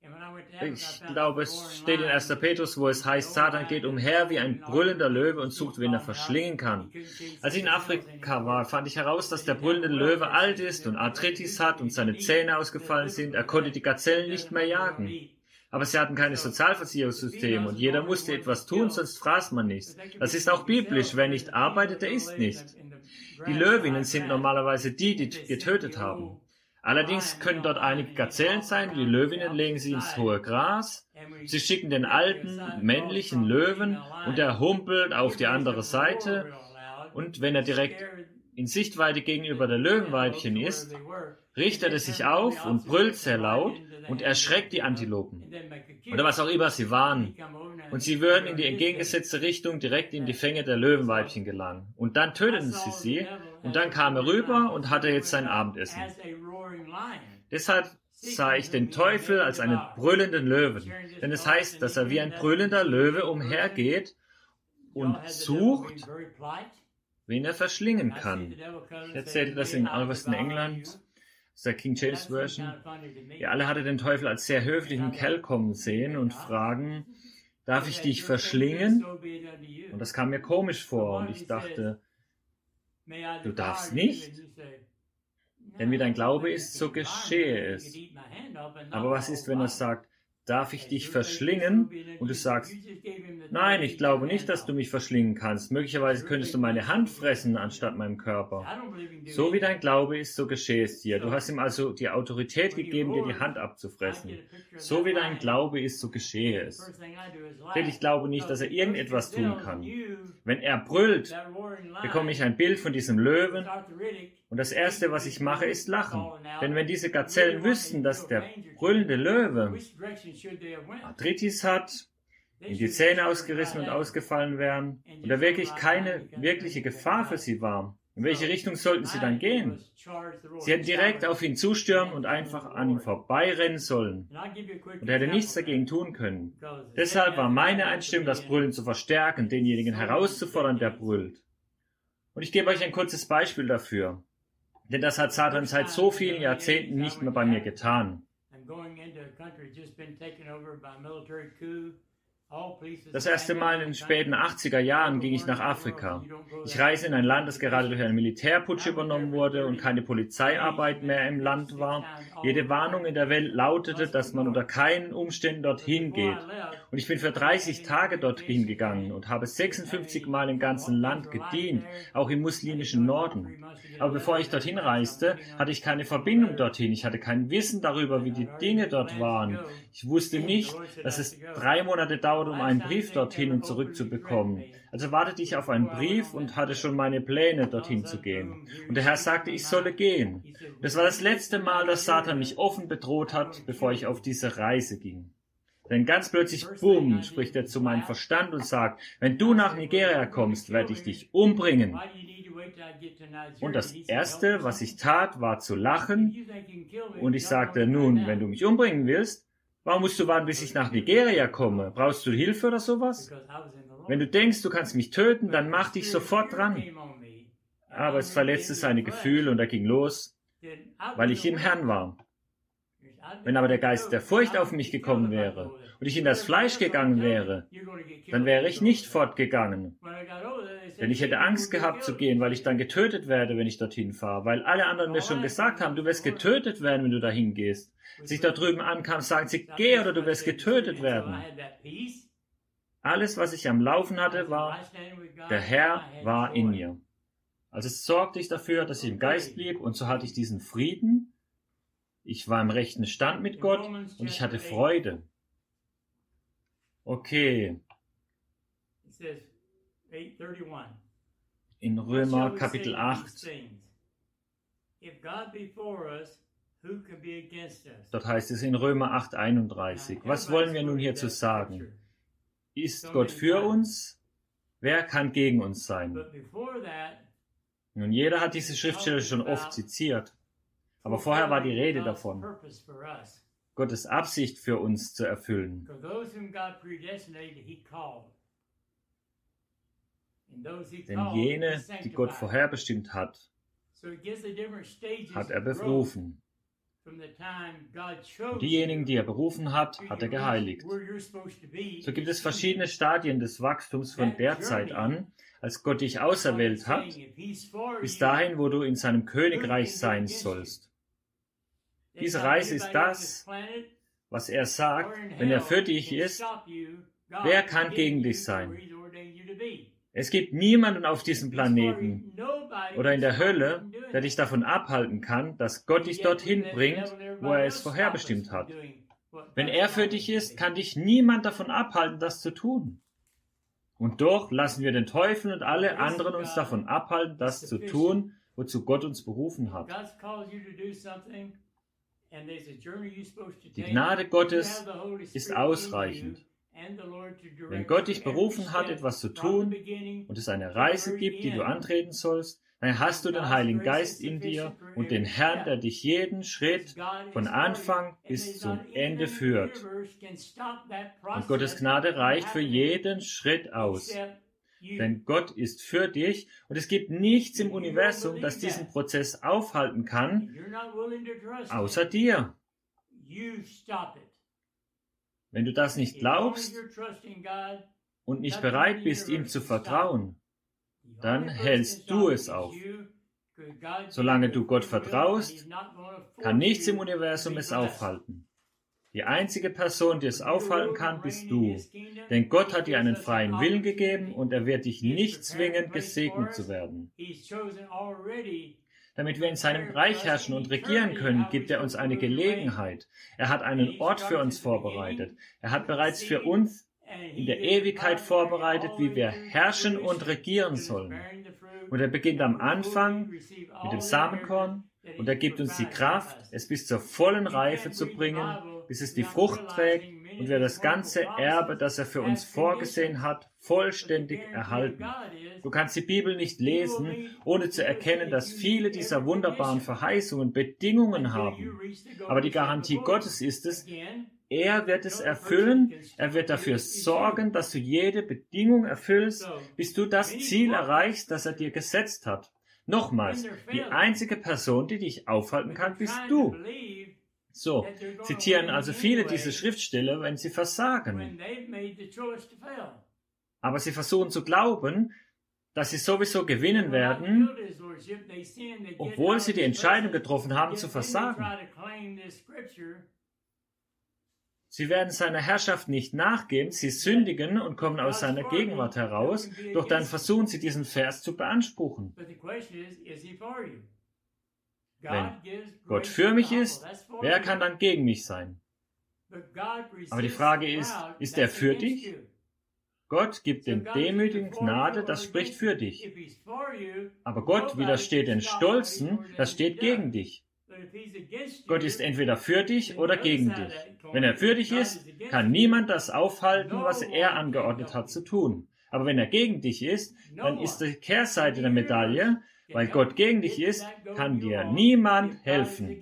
Speaker 2: ich glaube, es steht in erster Petrus, wo es heißt, Satan geht umher wie ein brüllender Löwe und sucht, wen er verschlingen kann. Als ich in Afrika war, fand ich heraus, dass der brüllende Löwe alt ist und Arthritis hat und seine Zähne ausgefallen sind. Er konnte die Gazellen nicht mehr jagen. Aber sie hatten kein Sozialversicherungssystem und jeder musste etwas tun, sonst fraß man nichts. Das ist auch biblisch. Wer nicht arbeitet, der isst nicht. Die Löwinnen sind normalerweise die, die getötet haben. Allerdings können dort einige Gazellen sein, die Löwinnen legen sie ins hohe Gras, sie schicken den alten, männlichen Löwen und er humpelt auf die andere Seite und wenn er direkt in Sichtweite gegenüber der Löwenweibchen ist, richtet er sich auf und brüllt sehr laut und erschreckt die Antilopen oder was auch immer sie waren und sie würden in die entgegengesetzte Richtung direkt in die Fänge der Löwenweibchen gelangen und dann töteten sie sie und dann kam er rüber und hatte jetzt sein Abendessen. Deshalb sah ich den Teufel als einen brüllenden Löwen, denn es heißt, dass er wie ein brüllender Löwe umhergeht und sucht, wen er verschlingen kann. Ich erzählte das in Alveston, England, das ist der King James Version. Ja, alle hatten den Teufel als sehr höflichen Kerl kommen sehen und fragen, darf ich dich verschlingen? Und das kam mir komisch vor und ich dachte, du darfst nicht, denn wie dein Glaube ist, so geschehe es. Aber was ist, wenn er sagt, darf ich dich verschlingen? Und du sagst, nein, ich glaube nicht, dass du mich verschlingen kannst. Möglicherweise könntest du meine Hand fressen anstatt meinem Körper. So wie dein Glaube ist, so geschehe es dir. Du hast ihm also die Autorität gegeben, dir die Hand abzufressen. So wie dein Glaube ist, so geschehe es. Denn ich glaube nicht, dass er irgendetwas tun kann. Wenn er brüllt, bekomme ich ein Bild von diesem Löwen und das Erste, was ich mache, ist lachen. Denn wenn diese Gazellen wüssten, dass der brüllende Löwe Arthritis hat, ihm die Zähne ausgerissen und ausgefallen wären und er wirklich keine wirkliche Gefahr für sie war, In welche Richtung sollten sie dann gehen? Sie hätten direkt auf ihn zustürmen und einfach an ihm vorbeirennen sollen. Und er hätte nichts dagegen tun können. Deshalb war meine Einstellung, das Brüllen zu verstärken, denjenigen herauszufordern, der brüllt. Und ich gebe euch ein kurzes Beispiel dafür. Denn das hat Satan seit so vielen Jahrzehnten nicht mehr bei mir getan. Das erste Mal in den späten achtziger Jahren ging ich nach Afrika. Ich reise in ein Land, das gerade durch einen Militärputsch übernommen wurde und keine Polizeiarbeit mehr im Land war. Jede Warnung in der Welt lautete, dass man unter keinen Umständen dorthin geht. Und ich bin für dreißig Tage dorthin gegangen und habe sechsundfünfzig Mal im ganzen Land gedient, auch im muslimischen Norden. Aber bevor ich dorthin reiste, hatte ich keine Verbindung dorthin. Ich hatte kein Wissen darüber, wie die Dinge dort waren. Ich wusste nicht, dass es drei Monate dauert, um einen Brief dorthin und zurück zu bekommen. Also wartete ich auf einen Brief und hatte schon meine Pläne, dorthin zu gehen. Und der Herr sagte, ich solle gehen. Das war das letzte Mal, dass Satan mich offen bedroht hat, bevor ich auf diese Reise ging. Denn ganz plötzlich, bumm, spricht er zu meinem Verstand und sagt, wenn du nach Nigeria kommst, werde ich dich umbringen. Und das Erste, was ich tat, war zu lachen. Und ich sagte, nun, wenn du mich umbringen willst, warum musst du warten, bis ich nach Nigeria komme? Brauchst du Hilfe oder sowas? Wenn du denkst, du kannst mich töten, dann mach dich sofort dran. Aber es verletzte seine Gefühle und er ging los, weil ich im Herrn war. Wenn aber der Geist der Furcht auf mich gekommen wäre und ich in das Fleisch gegangen wäre, dann wäre ich nicht fortgegangen. Denn ich hätte Angst gehabt zu gehen, weil ich dann getötet werde, wenn ich dorthin fahre. Weil alle anderen mir schon gesagt haben, du wirst getötet werden, wenn du dahin gehst. Als ich da drüben ankam, sagen sie, geh oder du wirst getötet werden. Alles, was ich am Laufen hatte, war, der Herr war in mir. Also sorgte ich dafür, dass ich im Geist blieb und so hatte ich diesen Frieden. Ich war im rechten Stand mit Gott und ich hatte Freude. Okay. In Römer Kapitel acht. Dort heißt es in Römer acht einunddreißig. Was wollen wir nun hierzu sagen? Ist Gott für uns? Wer kann gegen uns sein? Nun, jeder hat diese Schriftstelle schon oft zitiert. Aber vorher war die Rede davon, Gottes Absicht für uns zu erfüllen. Denn jene, die Gott vorherbestimmt hat, hat er berufen. Und diejenigen, die er berufen hat, hat er geheiligt. So gibt es verschiedene Stadien des Wachstums von der Zeit an, als Gott dich auserwählt hat, bis dahin, wo du in seinem Königreich sein sollst. Diese Reise ist das, was er sagt, wenn er für dich ist, wer kann gegen dich sein? Es gibt niemanden auf diesem Planeten oder in der Hölle, der dich davon abhalten kann, dass Gott dich dorthin bringt, wo er es vorherbestimmt hat. Wenn er für dich ist, kann dich niemand davon abhalten, das zu tun. Und doch lassen wir den Teufel und alle anderen uns davon abhalten, das zu tun, wozu Gott uns berufen hat. Die Gnade Gottes ist ausreichend. Wenn Gott dich berufen hat, etwas zu tun und es eine Reise gibt, die du antreten sollst, dann hast du den Heiligen Geist in dir und den Herrn, der dich jeden Schritt von Anfang bis zum Ende führt. Und Gottes Gnade reicht für jeden Schritt aus. Denn Gott ist für dich und es gibt nichts im Universum, das diesen Prozess aufhalten kann, außer dir. Wenn du das nicht glaubst und nicht bereit bist, ihm zu vertrauen, dann hältst du es auf. Solange du Gott vertraust, kann nichts im Universum es aufhalten. Die einzige Person, die es aufhalten kann, bist du. Denn Gott hat dir einen freien Willen gegeben und er wird dich nicht zwingen, gesegnet zu werden. Damit wir in seinem Reich herrschen und regieren können, gibt er uns eine Gelegenheit. Er hat einen Ort für uns vorbereitet. Er hat bereits für uns in der Ewigkeit vorbereitet, wie wir herrschen und regieren sollen. Und er beginnt am Anfang mit dem Samenkorn Und er gibt uns die Kraft, es bis zur vollen Reife zu bringen, bis es die Frucht trägt und wir das ganze Erbe, das er für uns vorgesehen hat, vollständig erhalten. Du kannst die Bibel nicht lesen, ohne zu erkennen, dass viele dieser wunderbaren Verheißungen Bedingungen haben. Aber die Garantie Gottes ist es, er wird es erfüllen, er wird dafür sorgen, dass du jede Bedingung erfüllst, bis du das Ziel erreichst, das er dir gesetzt hat. Nochmals, die einzige Person, die dich aufhalten kann, bist du. So, zitieren also viele diese Schriftstellen, wenn sie versagen. Aber sie versuchen zu glauben, dass sie sowieso gewinnen werden, obwohl sie die Entscheidung getroffen haben, zu versagen. Sie werden seiner Herrschaft nicht nachgeben, sie sündigen und kommen aus seiner Gegenwart heraus, doch dann versuchen sie diesen Vers zu beanspruchen. Wenn Gott für mich ist, wer kann dann gegen mich sein? Aber die Frage ist, ist er für dich? Gott gibt den Demütigen Gnade, das spricht für dich. Aber Gott widersteht den Stolzen, das steht gegen dich. Gott ist entweder für dich oder gegen dich. Wenn er für dich ist, kann niemand das aufhalten, was er angeordnet hat zu tun. Aber wenn er gegen dich ist, dann ist die Kehrseite der Medaille, weil Gott gegen dich ist, kann dir niemand helfen.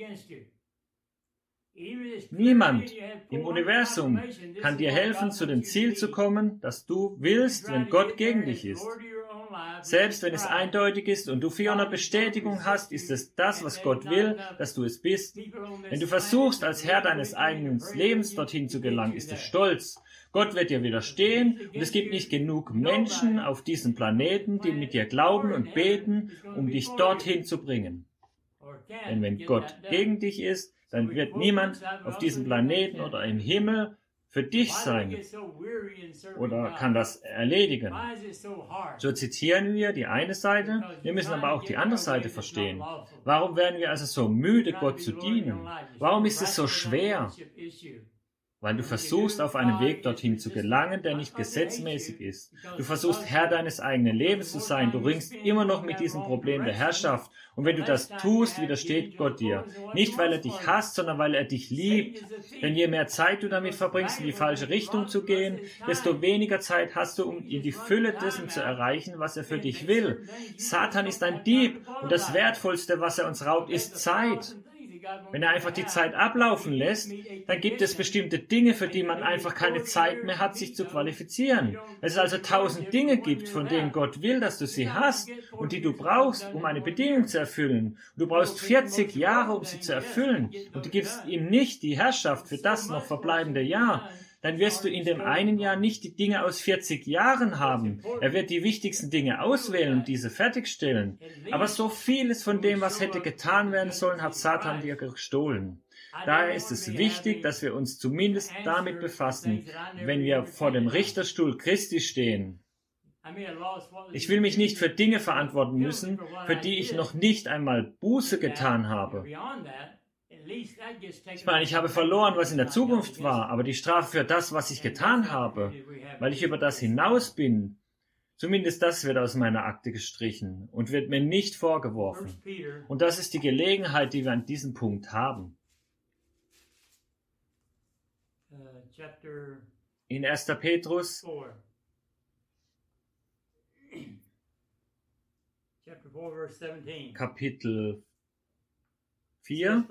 Speaker 2: Niemand im Universum kann dir helfen, zu dem Ziel zu kommen, das du willst, wenn Gott gegen dich ist. Selbst wenn es eindeutig ist und du vierhundert Bestätigung hast, ist es das, was Gott will, dass du es bist. Wenn du versuchst, als Herr deines eigenen Lebens dorthin zu gelangen, ist es Stolz. Gott wird dir widerstehen und es gibt nicht genug Menschen auf diesem Planeten, die mit dir glauben und beten, um dich dorthin zu bringen. Denn wenn Gott gegen dich ist, dann wird niemand auf diesem Planeten oder im Himmel für dich sein oder kann das erledigen. So zitieren wir die eine Seite, wir müssen aber auch die andere Seite verstehen. Warum werden wir also so müde, Gott zu dienen? Warum ist es so schwer? Weil du versuchst, auf einem Weg dorthin zu gelangen, der nicht gesetzmäßig ist. Du versuchst, Herr deines eigenen Lebens zu sein. Du ringst immer noch mit diesem Problem der Herrschaft. Und wenn du das tust, widersteht Gott dir. Nicht, weil er dich hasst, sondern weil er dich liebt. Denn je mehr Zeit du damit verbringst, in die falsche Richtung zu gehen, desto weniger Zeit hast du, um in die Fülle dessen zu erreichen, was er für dich will. Satan ist ein Dieb und das Wertvollste, was er uns raubt, ist Zeit. Wenn er einfach die Zeit ablaufen lässt, dann gibt es bestimmte Dinge, für die man einfach keine Zeit mehr hat, sich zu qualifizieren. Es also tausend Dinge gibt, von denen Gott will, dass du sie hast und die du brauchst, um eine Bedingung zu erfüllen. Du brauchst vierzig Jahre, um sie zu erfüllen und du gibst ihm nicht die Herrschaft für das noch verbleibende Jahr. Dann wirst du in dem einen Jahr nicht die Dinge aus vierzig Jahren haben. Er wird die wichtigsten Dinge auswählen und diese fertigstellen. Aber so vieles von dem, was hätte getan werden sollen, hat Satan dir gestohlen. Daher ist es wichtig, dass wir uns zumindest damit befassen, wenn wir vor dem Richterstuhl Christi stehen. Ich will mich nicht für Dinge verantworten müssen, für die ich noch nicht einmal Buße getan habe. Ich meine, ich habe verloren, was in der Zukunft war, aber die Strafe für das, was ich getan habe, weil ich über das hinaus bin, zumindest das wird aus meiner Akte gestrichen und wird mir nicht vorgeworfen. Und das ist die Gelegenheit, die wir an diesem Punkt haben. In erster Petrus, Kapitel vier,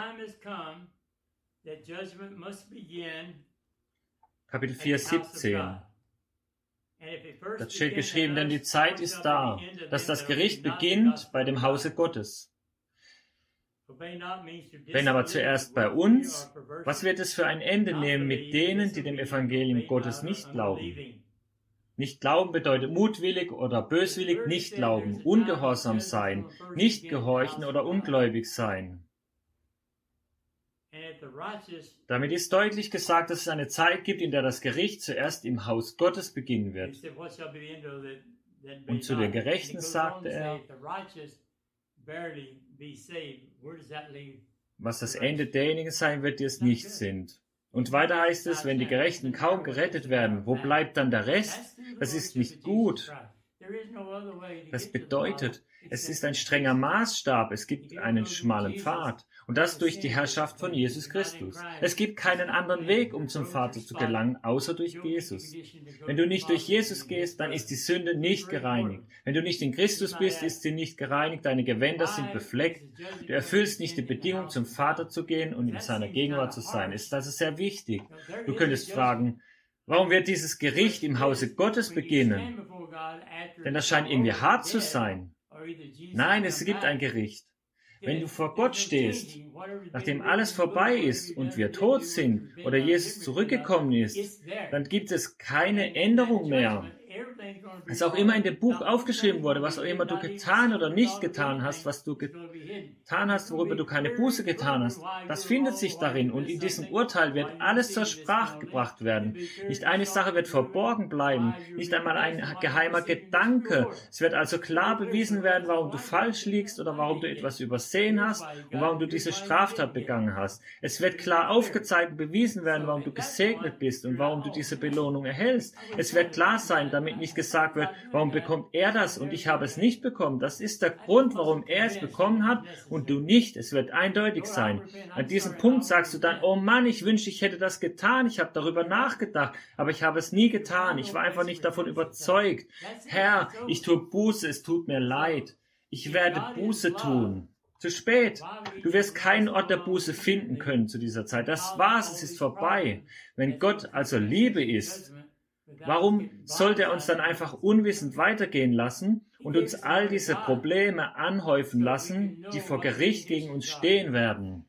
Speaker 2: Kapitel vier, siebzehn. Da steht geschrieben, denn die Zeit ist da, dass das Gericht beginnt bei dem Hause Gottes. Wenn aber zuerst bei uns, was wird es für ein Ende nehmen mit denen, die dem Evangelium Gottes nicht glauben? Nicht glauben bedeutet mutwillig oder böswillig nicht glauben, ungehorsam sein, nicht gehorchen oder ungläubig sein. Damit ist deutlich gesagt, dass es eine Zeit gibt, in der das Gericht zuerst im Haus Gottes beginnen wird. Und zu den Gerechten sagte er, was das Ende derjenigen sein wird, die es nicht sind. Und weiter heißt es, wenn die Gerechten kaum gerettet werden, wo bleibt dann der Rest? Das ist nicht gut. Das bedeutet, es ist ein strenger Maßstab, es gibt einen schmalen Pfad und das durch die Herrschaft von Jesus Christus. Es gibt keinen anderen Weg, um zum Vater zu gelangen, außer durch Jesus. Wenn du nicht durch Jesus gehst, dann ist die Sünde nicht gereinigt. Wenn du nicht in Christus bist, ist sie nicht gereinigt, deine Gewänder sind befleckt. Du erfüllst nicht die Bedingung, zum Vater zu gehen und in seiner Gegenwart zu sein. Es ist also sehr wichtig. Du könntest fragen, warum wird dieses Gericht im Hause Gottes beginnen? Denn das scheint irgendwie hart zu sein. Nein, es gibt ein Gericht. Wenn du vor Gott stehst, nachdem alles vorbei ist und wir tot sind oder Jesus zurückgekommen ist, dann gibt es keine Änderung mehr. Was auch immer in dem Buch aufgeschrieben wurde, was auch immer du getan oder nicht getan hast, was du getan hast, worüber du keine Buße getan hast, das findet sich darin und in diesem Urteil wird alles zur Sprache gebracht werden. Nicht eine Sache wird verborgen bleiben, nicht einmal ein geheimer Gedanke. Es wird also klar bewiesen werden, warum du falsch liegst oder warum du etwas übersehen hast und warum du diese Straftat begangen hast. Es wird klar aufgezeigt und bewiesen werden, warum du gesegnet bist und warum du diese Belohnung erhältst. Es wird klar sein, damit nicht gesagt wird, warum bekommt er das und ich habe es nicht bekommen. Das ist der Grund, warum er es bekommen hat und du nicht. Es wird eindeutig sein. An diesem Punkt sagst du dann, oh Mann, ich wünschte, ich hätte das getan. Ich habe darüber nachgedacht, aber ich habe es nie getan. Ich war einfach nicht davon überzeugt. Herr, ich tue Buße, es tut mir leid. Ich werde Buße tun. Zu spät. Du wirst keinen Ort der Buße finden können zu dieser Zeit. Das war's, es ist vorbei. Wenn Gott also Liebe ist, warum sollte er uns dann einfach unwissend weitergehen lassen und uns all diese Probleme anhäufen lassen, die vor Gericht gegen uns stehen werden?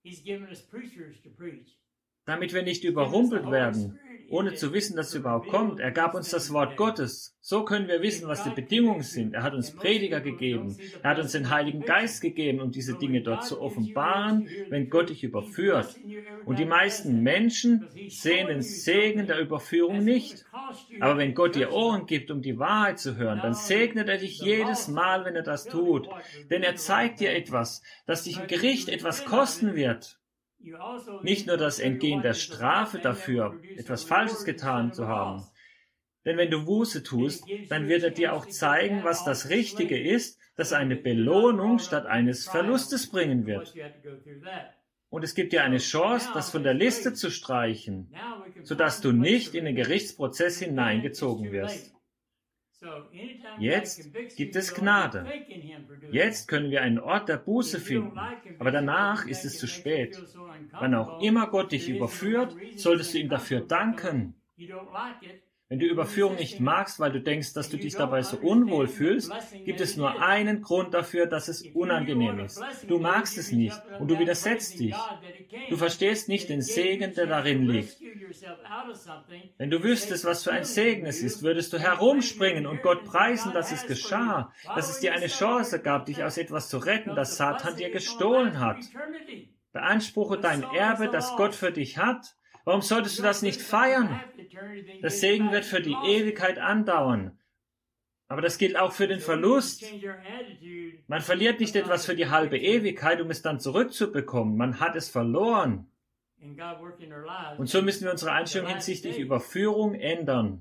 Speaker 2: Damit wir nicht überrumpelt werden, ohne zu wissen, dass es überhaupt kommt. Er gab uns das Wort Gottes. So können wir wissen, was die Bedingungen sind. Er hat uns Prediger gegeben. Er hat uns den Heiligen Geist gegeben, um diese Dinge dort zu offenbaren, wenn Gott dich überführt. Und die meisten Menschen sehen den Segen der Überführung nicht. Aber wenn Gott dir Ohren gibt, um die Wahrheit zu hören, dann segnet er dich jedes Mal, wenn er das tut. Denn er zeigt dir etwas, das dich im Gericht etwas kosten wird. Nicht nur das Entgehen der Strafe dafür, etwas Falsches getan zu haben. Denn wenn du Buße tust, dann wird er dir auch zeigen, was das Richtige ist, das eine Belohnung statt eines Verlustes bringen wird. Und es gibt dir eine Chance, das von der Liste zu streichen, sodass du nicht in den Gerichtsprozess hineingezogen wirst. Jetzt gibt es Gnade. Jetzt können wir einen Ort der Buße finden. Aber danach ist es zu spät. Wann auch immer Gott dich überführt, solltest du ihm dafür danken. Wenn du Überführung nicht magst, weil du denkst, dass du dich dabei so unwohl fühlst, gibt es nur einen Grund dafür, dass es unangenehm ist. Du magst es nicht und du widersetzt dich. Du verstehst nicht den Segen, der darin liegt. Wenn du wüsstest, was für ein Segen es ist, würdest du herumspringen und Gott preisen, dass es geschah, dass es dir eine Chance gab, dich aus etwas zu retten, das Satan dir gestohlen hat. Beanspruche dein Erbe, das Gott für dich hat. Warum solltest du das nicht feiern? Der Segen wird für die Ewigkeit andauern. Aber das gilt auch für den Verlust. Man verliert nicht etwas für die halbe Ewigkeit, um es dann zurückzubekommen. Man hat es verloren. Und so müssen wir unsere Einstellung hinsichtlich Überführung ändern.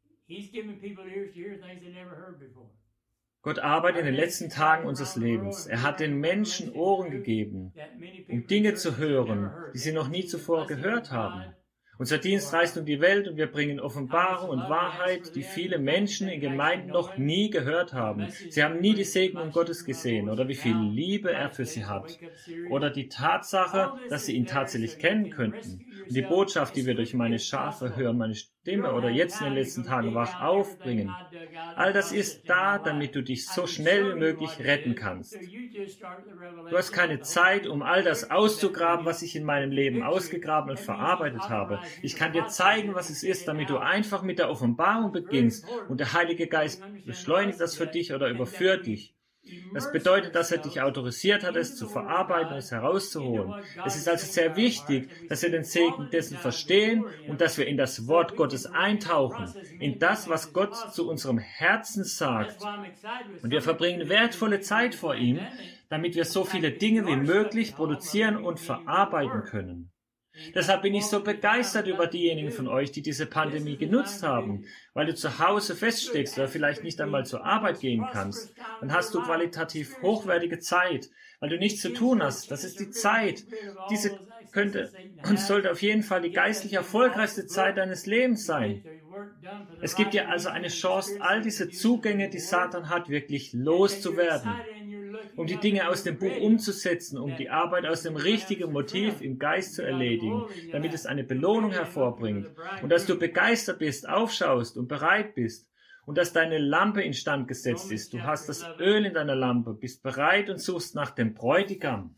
Speaker 2: Gott arbeitet in den letzten Tagen unseres Lebens. Er hat den Menschen Ohren gegeben, um Dinge zu hören, die sie noch nie zuvor gehört haben. Unser Dienst reist um die Welt und wir bringen Offenbarung und Wahrheit, die viele Menschen in Gemeinden noch nie gehört haben. Sie haben nie die Segnung Gottes gesehen oder wie viel Liebe er für sie hat. Oder die Tatsache, dass sie ihn tatsächlich kennen könnten. Und die Botschaft, die wir durch meine Schafe hören, meine Stimme oder jetzt in den letzten Tagen wach aufbringen. All das ist da, damit du dich so schnell wie möglich retten kannst. Du hast keine Zeit, um all das auszugraben, was ich in meinem Leben ausgegraben und verarbeitet habe. Ich kann dir zeigen, was es ist, damit du einfach mit der Offenbarung beginnst und der Heilige Geist beschleunigt das für dich oder überführt dich. Das bedeutet, dass er dich autorisiert hat, es zu verarbeiten und es herauszuholen. Es ist also sehr wichtig, dass wir den Segen dessen verstehen und dass wir in das Wort Gottes eintauchen, in das, was Gott zu unserem Herzen sagt. Und wir verbringen wertvolle Zeit vor ihm, damit wir so viele Dinge wie möglich produzieren und verarbeiten können. Deshalb bin ich so begeistert über diejenigen von euch, die diese Pandemie genutzt haben, weil du zu Hause feststeckst oder vielleicht nicht einmal zur Arbeit gehen kannst. Dann hast du qualitativ hochwertige Zeit, weil du nichts zu tun hast. Das ist die Zeit. Diese könnte und sollte auf jeden Fall die geistlich erfolgreichste Zeit deines Lebens sein. Es gibt dir also eine Chance, all diese Zugänge, die Satan hat, wirklich loszuwerden, um die Dinge aus dem Buch umzusetzen, um die Arbeit aus dem richtigen Motiv im Geist zu erledigen, damit es eine Belohnung hervorbringt und dass du begeistert bist, aufschaust und bereit bist und dass deine Lampe instand gesetzt ist. Du hast das Öl in deiner Lampe, bist bereit und suchst nach dem Bräutigam.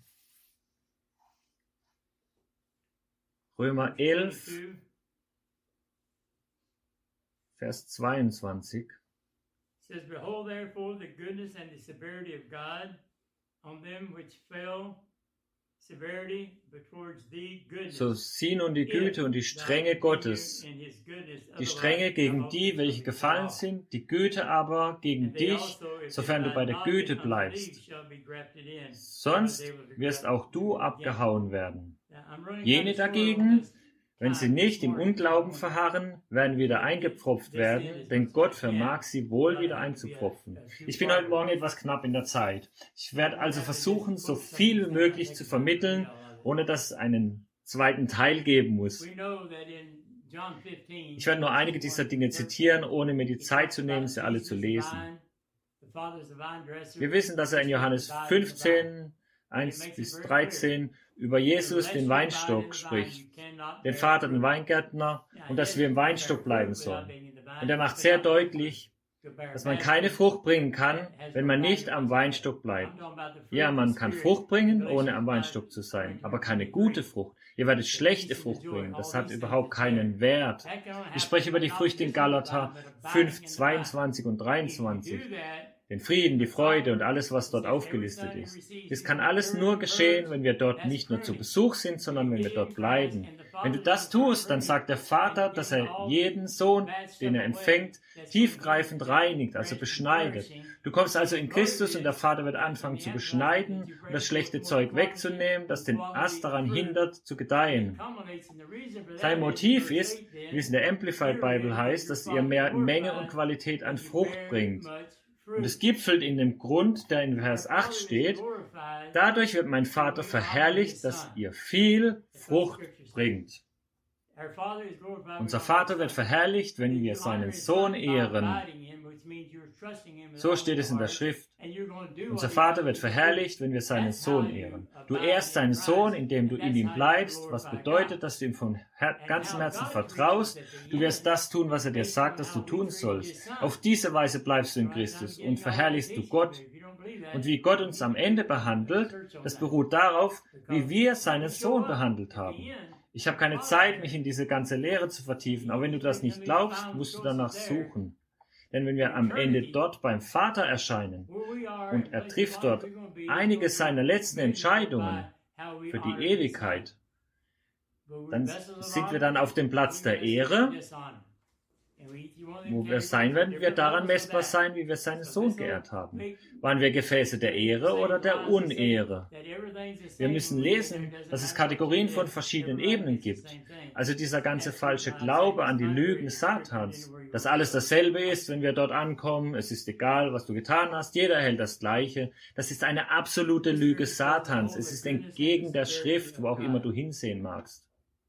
Speaker 2: Römer elf, Vers zweiundzwanzig.
Speaker 1: Says, Behold therefore the goodness and the severity of God on them which fell, severity, but towards thee goodness.
Speaker 2: So sieh nun die Güte und die Strenge Gottes, die Strenge gegen die, welche gefallen sind, die Güte aber gegen dich, sofern du bei der Güte bleibst. Sonst wirst auch du abgehauen werden. Jene dagegen, wenn sie nicht im Unglauben verharren, werden wieder eingepfropft werden, denn Gott vermag sie wohl wieder einzupfropfen. Ich bin heute Morgen etwas knapp in der Zeit. Ich werde also versuchen, so viel wie möglich zu vermitteln, ohne dass es einen zweiten Teil geben muss. Ich werde nur einige dieser Dinge zitieren, ohne mir die Zeit zu nehmen, sie alle zu lesen. Wir wissen, dass er in Johannes fünfzehn, eins bis dreizehn über Jesus, den Weinstock, spricht, den Vater, den Weingärtner, und dass wir im Weinstock bleiben sollen. Und er macht sehr deutlich, dass man keine Frucht bringen kann, wenn man nicht am Weinstock bleibt. Ja, man kann Frucht bringen, ohne am Weinstock zu sein, aber keine gute Frucht. Ihr werdet schlechte Frucht bringen, das hat überhaupt keinen Wert. Ich spreche über die Früchte in Galater fünf, zweiundzwanzig und dreiundzwanzig. Den Frieden, die Freude und alles, was dort aufgelistet ist. Das kann alles nur geschehen, wenn wir dort nicht nur zu Besuch sind, sondern wenn wir dort bleiben. Wenn du das tust, dann sagt der Vater, dass er jeden Sohn, den er empfängt, tiefgreifend reinigt, also beschneidet. Du kommst also in Christus und der Vater wird anfangen zu beschneiden und das schlechte Zeug wegzunehmen, das den Ast daran hindert, zu gedeihen. Sein Motiv ist, wie es in der Amplified Bible heißt, dass ihr mehr Menge und Qualität an Frucht bringt. Und es gipfelt in dem Grund, der in Vers acht steht, dadurch wird mein Vater verherrlicht, dass ihr viel Frucht bringt. Unser Vater wird verherrlicht, wenn wir seinen Sohn ehren. So steht es in der Schrift. Unser Vater wird verherrlicht, wenn wir seinen Sohn ehren. Du ehrst seinen Sohn, indem du in ihm bleibst, was bedeutet, dass du ihm von Her- ganzem Herzen vertraust. Du wirst das tun, was er dir sagt, dass du tun sollst. Auf diese Weise bleibst du in Christus und verherrlichst du Gott. Und wie Gott uns am Ende behandelt, das beruht darauf, wie wir seinen Sohn behandelt haben. Ich habe keine Zeit, mich in diese ganze Lehre zu vertiefen, aber wenn du das nicht glaubst, musst du danach suchen. Denn wenn wir am Ende dort beim Vater erscheinen und er trifft dort einige seiner letzten Entscheidungen für die Ewigkeit, dann sind wir dann auf dem Platz der Ehre, wo wir sein werden, wird daran messbar sein, wie wir seinen Sohn geehrt haben. Waren wir Gefäße der Ehre oder der Unehre? Wir müssen lesen, dass es Kategorien von verschiedenen Ebenen gibt. Also dieser ganze falsche Glaube an die Lügen Satans, dass alles dasselbe ist, wenn wir dort ankommen, es ist egal, was du getan hast, jeder erhält das Gleiche. Das ist eine absolute Lüge Satans. Es ist entgegen der Schrift, wo auch immer du hinsehen magst.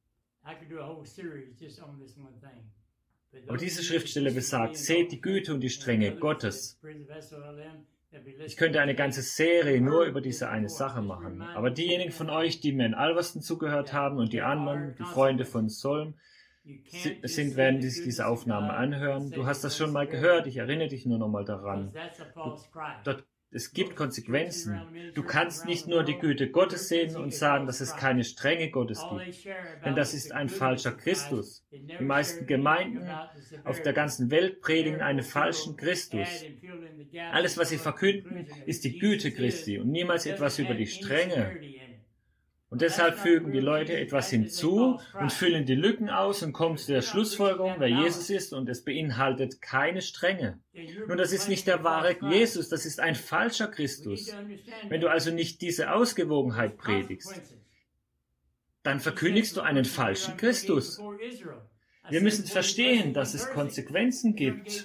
Speaker 2: Aber diese Schriftstelle besagt, seht die Güte und die Strenge Gottes. Ich könnte eine ganze Serie nur über diese eine Sache machen. Aber diejenigen von euch, die mir in Alverston zugehört haben und die anderen, die Freunde von Solm, sind, werden sich diese Aufnahme anhören. Du hast das schon mal gehört, ich erinnere dich nur noch mal daran. Du, dort Es gibt Konsequenzen. Du kannst nicht nur die Güte Gottes sehen und sagen, dass es keine Strenge Gottes gibt. Denn das ist ein falscher Christus. Die meisten Gemeinden auf der ganzen Welt predigen einen falschen Christus. Alles, was sie verkünden, ist die Güte Christi und niemals etwas über die Strenge. Und deshalb fügen die Leute etwas hinzu und füllen die Lücken aus und kommen zu der Schlussfolgerung, wer Jesus ist, und es beinhaltet keine Strenge. Nun, das ist nicht der wahre Jesus, das ist ein falscher Christus. Wenn du also nicht diese Ausgewogenheit predigst, dann verkündigst du einen falschen Christus. Wir müssen verstehen, dass es Konsequenzen gibt.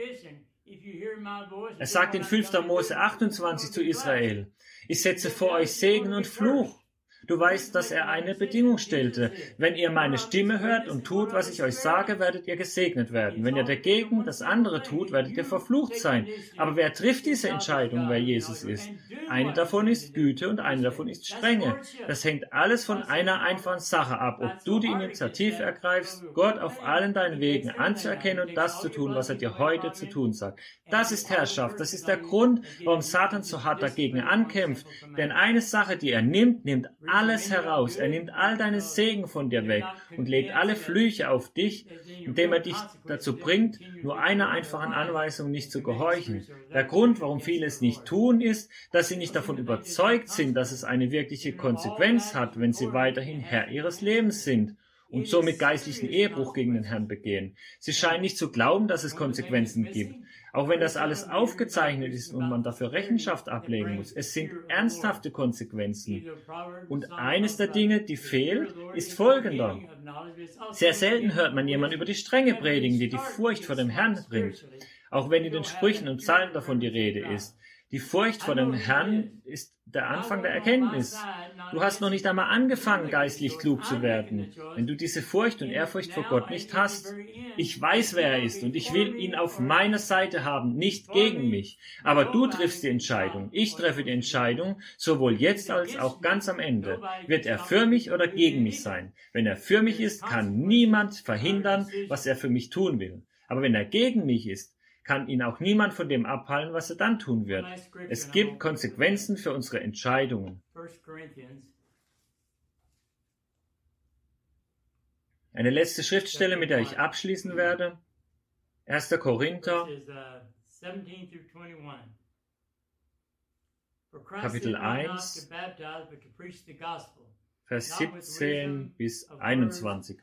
Speaker 2: Er sagt in fünfter Mose achtundzwanzig zu Israel, ich setze vor euch Segen und Fluch. Du weißt, dass er eine Bedingung stellte. Wenn ihr meine Stimme hört und tut, was ich euch sage, werdet ihr gesegnet werden. Wenn ihr dagegen das andere tut, werdet ihr verflucht sein. Aber wer trifft diese Entscheidung, wer Jesus ist? Eine davon ist Güte und eine davon ist Strenge. Das hängt alles von einer einfachen Sache ab, ob du die Initiative ergreifst, Gott auf allen deinen Wegen anzuerkennen und das zu tun, was er dir heute zu tun sagt. Das ist Herrschaft. Das ist der Grund, warum Satan so hart dagegen ankämpft. Denn eine Sache, die er nimmt, nimmt alles heraus. Er nimmt all deine Segen von dir weg und legt alle Flüche auf dich, indem er dich dazu bringt, nur einer einfachen Anweisung nicht zu gehorchen. Der Grund, warum viele es nicht tun, ist, dass sie nicht davon überzeugt sind, dass es eine wirkliche Konsequenz hat, wenn sie weiterhin Herr ihres Lebens sind und somit geistlichen Ehebruch gegen den Herrn begehen. Sie scheinen nicht zu glauben, dass es Konsequenzen gibt. Auch wenn das alles aufgezeichnet ist und man dafür Rechenschaft ablegen muss, es sind ernsthafte Konsequenzen. Und eines der Dinge, die fehlt, ist folgender. Sehr selten hört man jemanden über die Strenge predigen, die die Furcht vor dem Herrn bringt. Auch wenn in den Sprüchen und Psalmen davon die Rede ist. Die Furcht vor dem Herrn ist der Anfang der Erkenntnis. Du hast noch nicht einmal angefangen, geistlich klug zu werden, wenn du diese Furcht und Ehrfurcht vor Gott nicht hast. Ich weiß, wer er ist und ich will ihn auf meiner Seite haben, nicht gegen mich. Aber du triffst die Entscheidung. Ich treffe die Entscheidung, sowohl jetzt als auch ganz am Ende. Wird er für mich oder gegen mich sein? Wenn er für mich ist, kann niemand verhindern, was er für mich tun will. Aber wenn er gegen mich ist, kann ihn auch niemand von dem abhalten, was er dann tun wird. Es gibt Konsequenzen für unsere Entscheidungen. Eine letzte Schriftstelle, mit der ich abschließen werde. erster Korinther, Kapitel eins, Vers siebzehn bis einundzwanzig.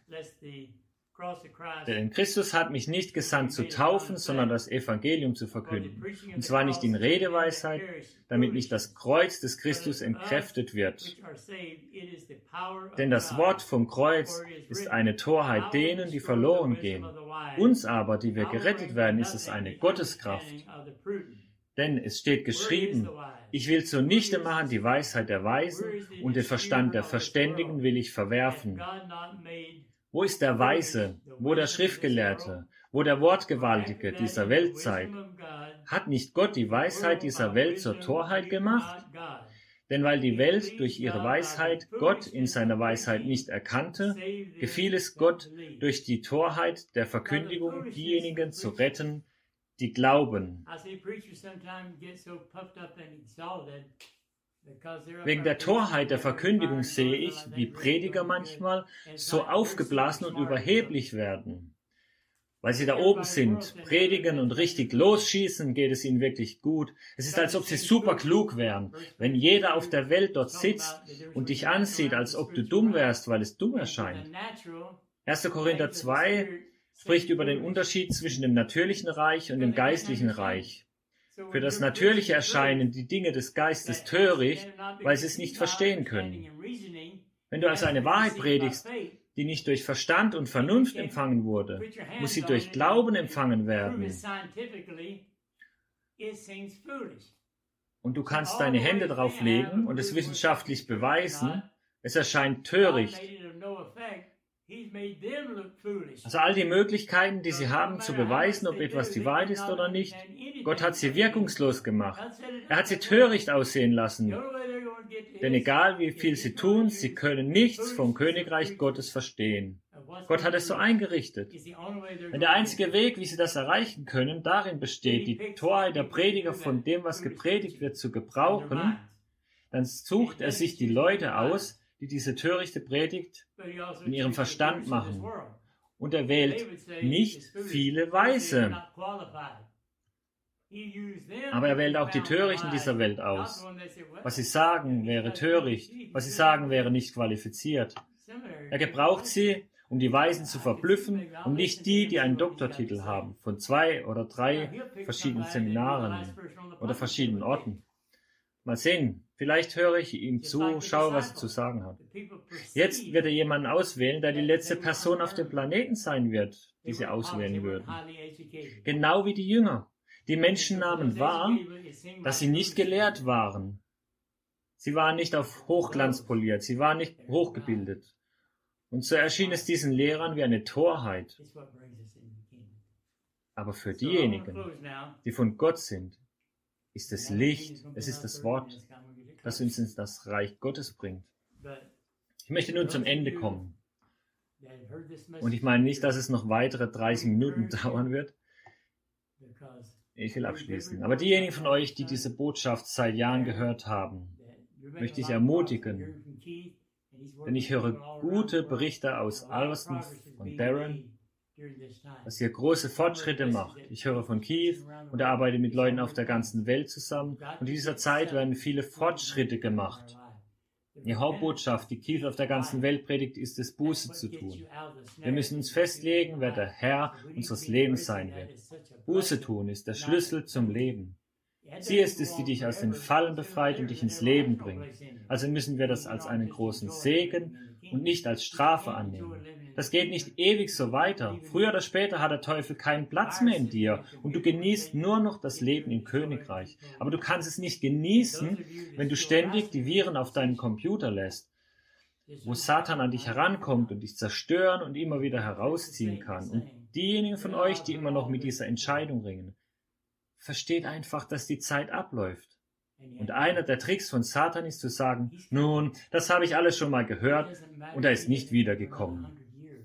Speaker 2: Denn Christus hat mich nicht gesandt zu taufen, sondern das Evangelium zu verkünden. Und zwar nicht in Redeweisheit, damit nicht das Kreuz des Christus entkräftet wird. Denn das Wort vom Kreuz ist eine Torheit denen, die verloren gehen. Uns aber, die wir gerettet werden, ist es eine Gotteskraft. Denn es steht geschrieben, ich will zunichte machen die Weisheit der Weisen und den Verstand der Verständigen will ich verwerfen. Wo ist der Weise, wo der Schriftgelehrte, wo der Wortgewaltige dieser Weltzeit? Hat nicht Gott die Weisheit dieser Welt zur Torheit gemacht? Denn weil die Welt durch ihre Weisheit Gott in seiner Weisheit nicht erkannte, gefiel es Gott durch die Torheit der Verkündigung diejenigen zu retten, die glauben. Wegen der Torheit der Verkündigung sehe ich, wie Prediger manchmal so aufgeblasen und überheblich werden. Weil sie da oben sind, predigen und richtig losschießen, geht es ihnen wirklich gut. Es ist, als ob sie super klug wären. Wenn jeder auf der Welt dort sitzt und dich ansieht, als ob du dumm wärst, weil es dumm erscheint. erster Korinther zwei spricht über den Unterschied zwischen dem natürlichen Reich und dem geistlichen Reich. Für das Natürliche erscheinen die Dinge des Geistes töricht, weil sie es nicht verstehen können. Wenn du also eine Wahrheit predigst, die nicht durch Verstand und Vernunft empfangen wurde, muss sie durch Glauben empfangen werden. Und du kannst deine Hände darauf legen und es wissenschaftlich beweisen, es erscheint töricht. Also all die Möglichkeiten, die sie haben, zu beweisen, ob etwas die Wahrheit ist oder nicht, Gott hat sie wirkungslos gemacht. Er hat sie töricht aussehen lassen. Denn egal wie viel sie tun, sie können nichts vom Königreich Gottes verstehen. Gott hat es so eingerichtet. Wenn der einzige Weg, wie sie das erreichen können, darin besteht, die Torheit der Prediger von dem, was gepredigt wird, zu gebrauchen, dann sucht er sich die Leute aus, die diese törichte Predigt in ihrem Verstand machen. Und er wählt nicht viele Weise. Aber er wählt auch die Törichten dieser Welt aus. Was sie sagen, wäre töricht. Was sie sagen, wäre nicht qualifiziert. Er gebraucht sie, um die Weisen zu verblüffen und nicht die, die einen Doktortitel haben, von zwei oder drei verschiedenen Seminaren oder verschiedenen Orten. Mal sehen, vielleicht höre ich ihm zu, schaue, was er zu sagen hat. Jetzt wird er jemanden auswählen, der die letzte Person auf dem Planeten sein wird, die sie auswählen würden. Genau wie die Jünger. Die Menschen nahmen wahr, dass sie nicht gelehrt waren. Sie waren nicht auf Hochglanz poliert, sie waren nicht hochgebildet. Und so erschien es diesen Lehrern wie eine Torheit. Aber für diejenigen, die von Gott sind, ist es Licht, es ist das Wort, das uns in das Reich Gottes bringt. Ich möchte nun zum Ende kommen. Und ich meine nicht, dass es noch weitere dreißig Minuten dauern wird. Ich will abschließen. Aber diejenigen von euch, die diese Botschaft seit Jahren gehört haben, möchte ich ermutigen, denn ich höre gute Berichte aus Alston und Darren, dass ihr große Fortschritte macht. Ich höre von Keith und er arbeitet mit Leuten auf der ganzen Welt zusammen und in dieser Zeit werden viele Fortschritte gemacht. Die Hauptbotschaft, die Keith auf der ganzen Welt predigt, ist es, Buße zu tun. Wir müssen uns festlegen, wer der Herr unseres Lebens sein wird. Buße tun ist der Schlüssel zum Leben. Sie ist es, die dich aus den Fallen befreit und dich ins Leben bringt. Also müssen wir das als einen großen Segen und nicht als Strafe annehmen. Das geht nicht ewig so weiter. Früher oder später hat der Teufel keinen Platz mehr in dir und du genießt nur noch das Leben im Königreich. Aber du kannst es nicht genießen, wenn du ständig die Viren auf deinen Computer lässt, wo Satan an dich herankommt und dich zerstören und immer wieder herausziehen kann. Und diejenigen von euch, die immer noch mit dieser Entscheidung ringen, versteht einfach, dass die Zeit abläuft. Und einer der Tricks von Satan ist zu sagen, nun, das habe ich alles schon mal gehört und er ist nicht wiedergekommen.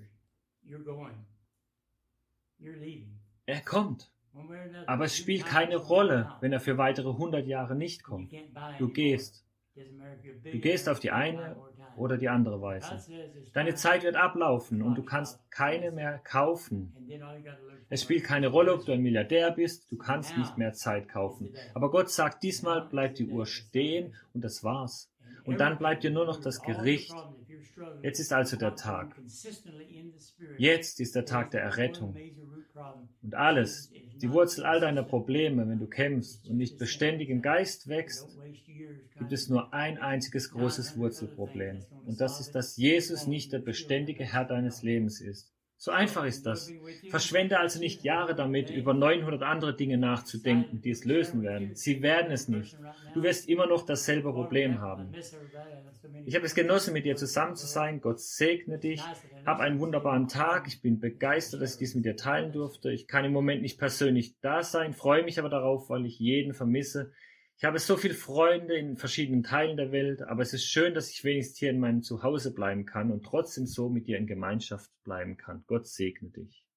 Speaker 2: Er kommt, aber es spielt keine Rolle, wenn er für weitere hundert Jahre nicht kommt. Du gehst. Du gehst auf die eine oder die andere Weise. Deine Zeit wird ablaufen und du kannst keine mehr kaufen. Es spielt keine Rolle, ob du ein Milliardär bist, du kannst nicht mehr Zeit kaufen. Aber Gott sagt, diesmal bleibt die Uhr stehen und das war's. Und dann bleibt dir nur noch das Gericht. Jetzt ist also der Tag. Jetzt ist der Tag der Errettung. Und alles, die Wurzel all deiner Probleme, wenn du kämpfst und nicht beständig im Geist wächst, gibt es nur ein einziges großes Wurzelproblem. Und das ist, dass Jesus nicht der beständige Herr deines Lebens ist. So einfach ist das. Verschwende also nicht Jahre damit, über neunhundert andere Dinge nachzudenken, die es lösen werden. Sie werden es nicht. Du wirst immer noch dasselbe Problem haben. Ich habe es genossen, mit dir zusammen zu sein. Gott segne dich. Hab einen wunderbaren Tag. Ich bin begeistert, dass ich dies mit dir teilen durfte. Ich kann im Moment nicht persönlich da sein, freue mich aber darauf, weil ich jeden vermisse. Ich habe so viele Freunde in verschiedenen Teilen der Welt, aber es ist schön, dass ich wenigstens hier in meinem Zuhause bleiben kann und trotzdem so mit dir in Gemeinschaft bleiben kann. Gott segne dich.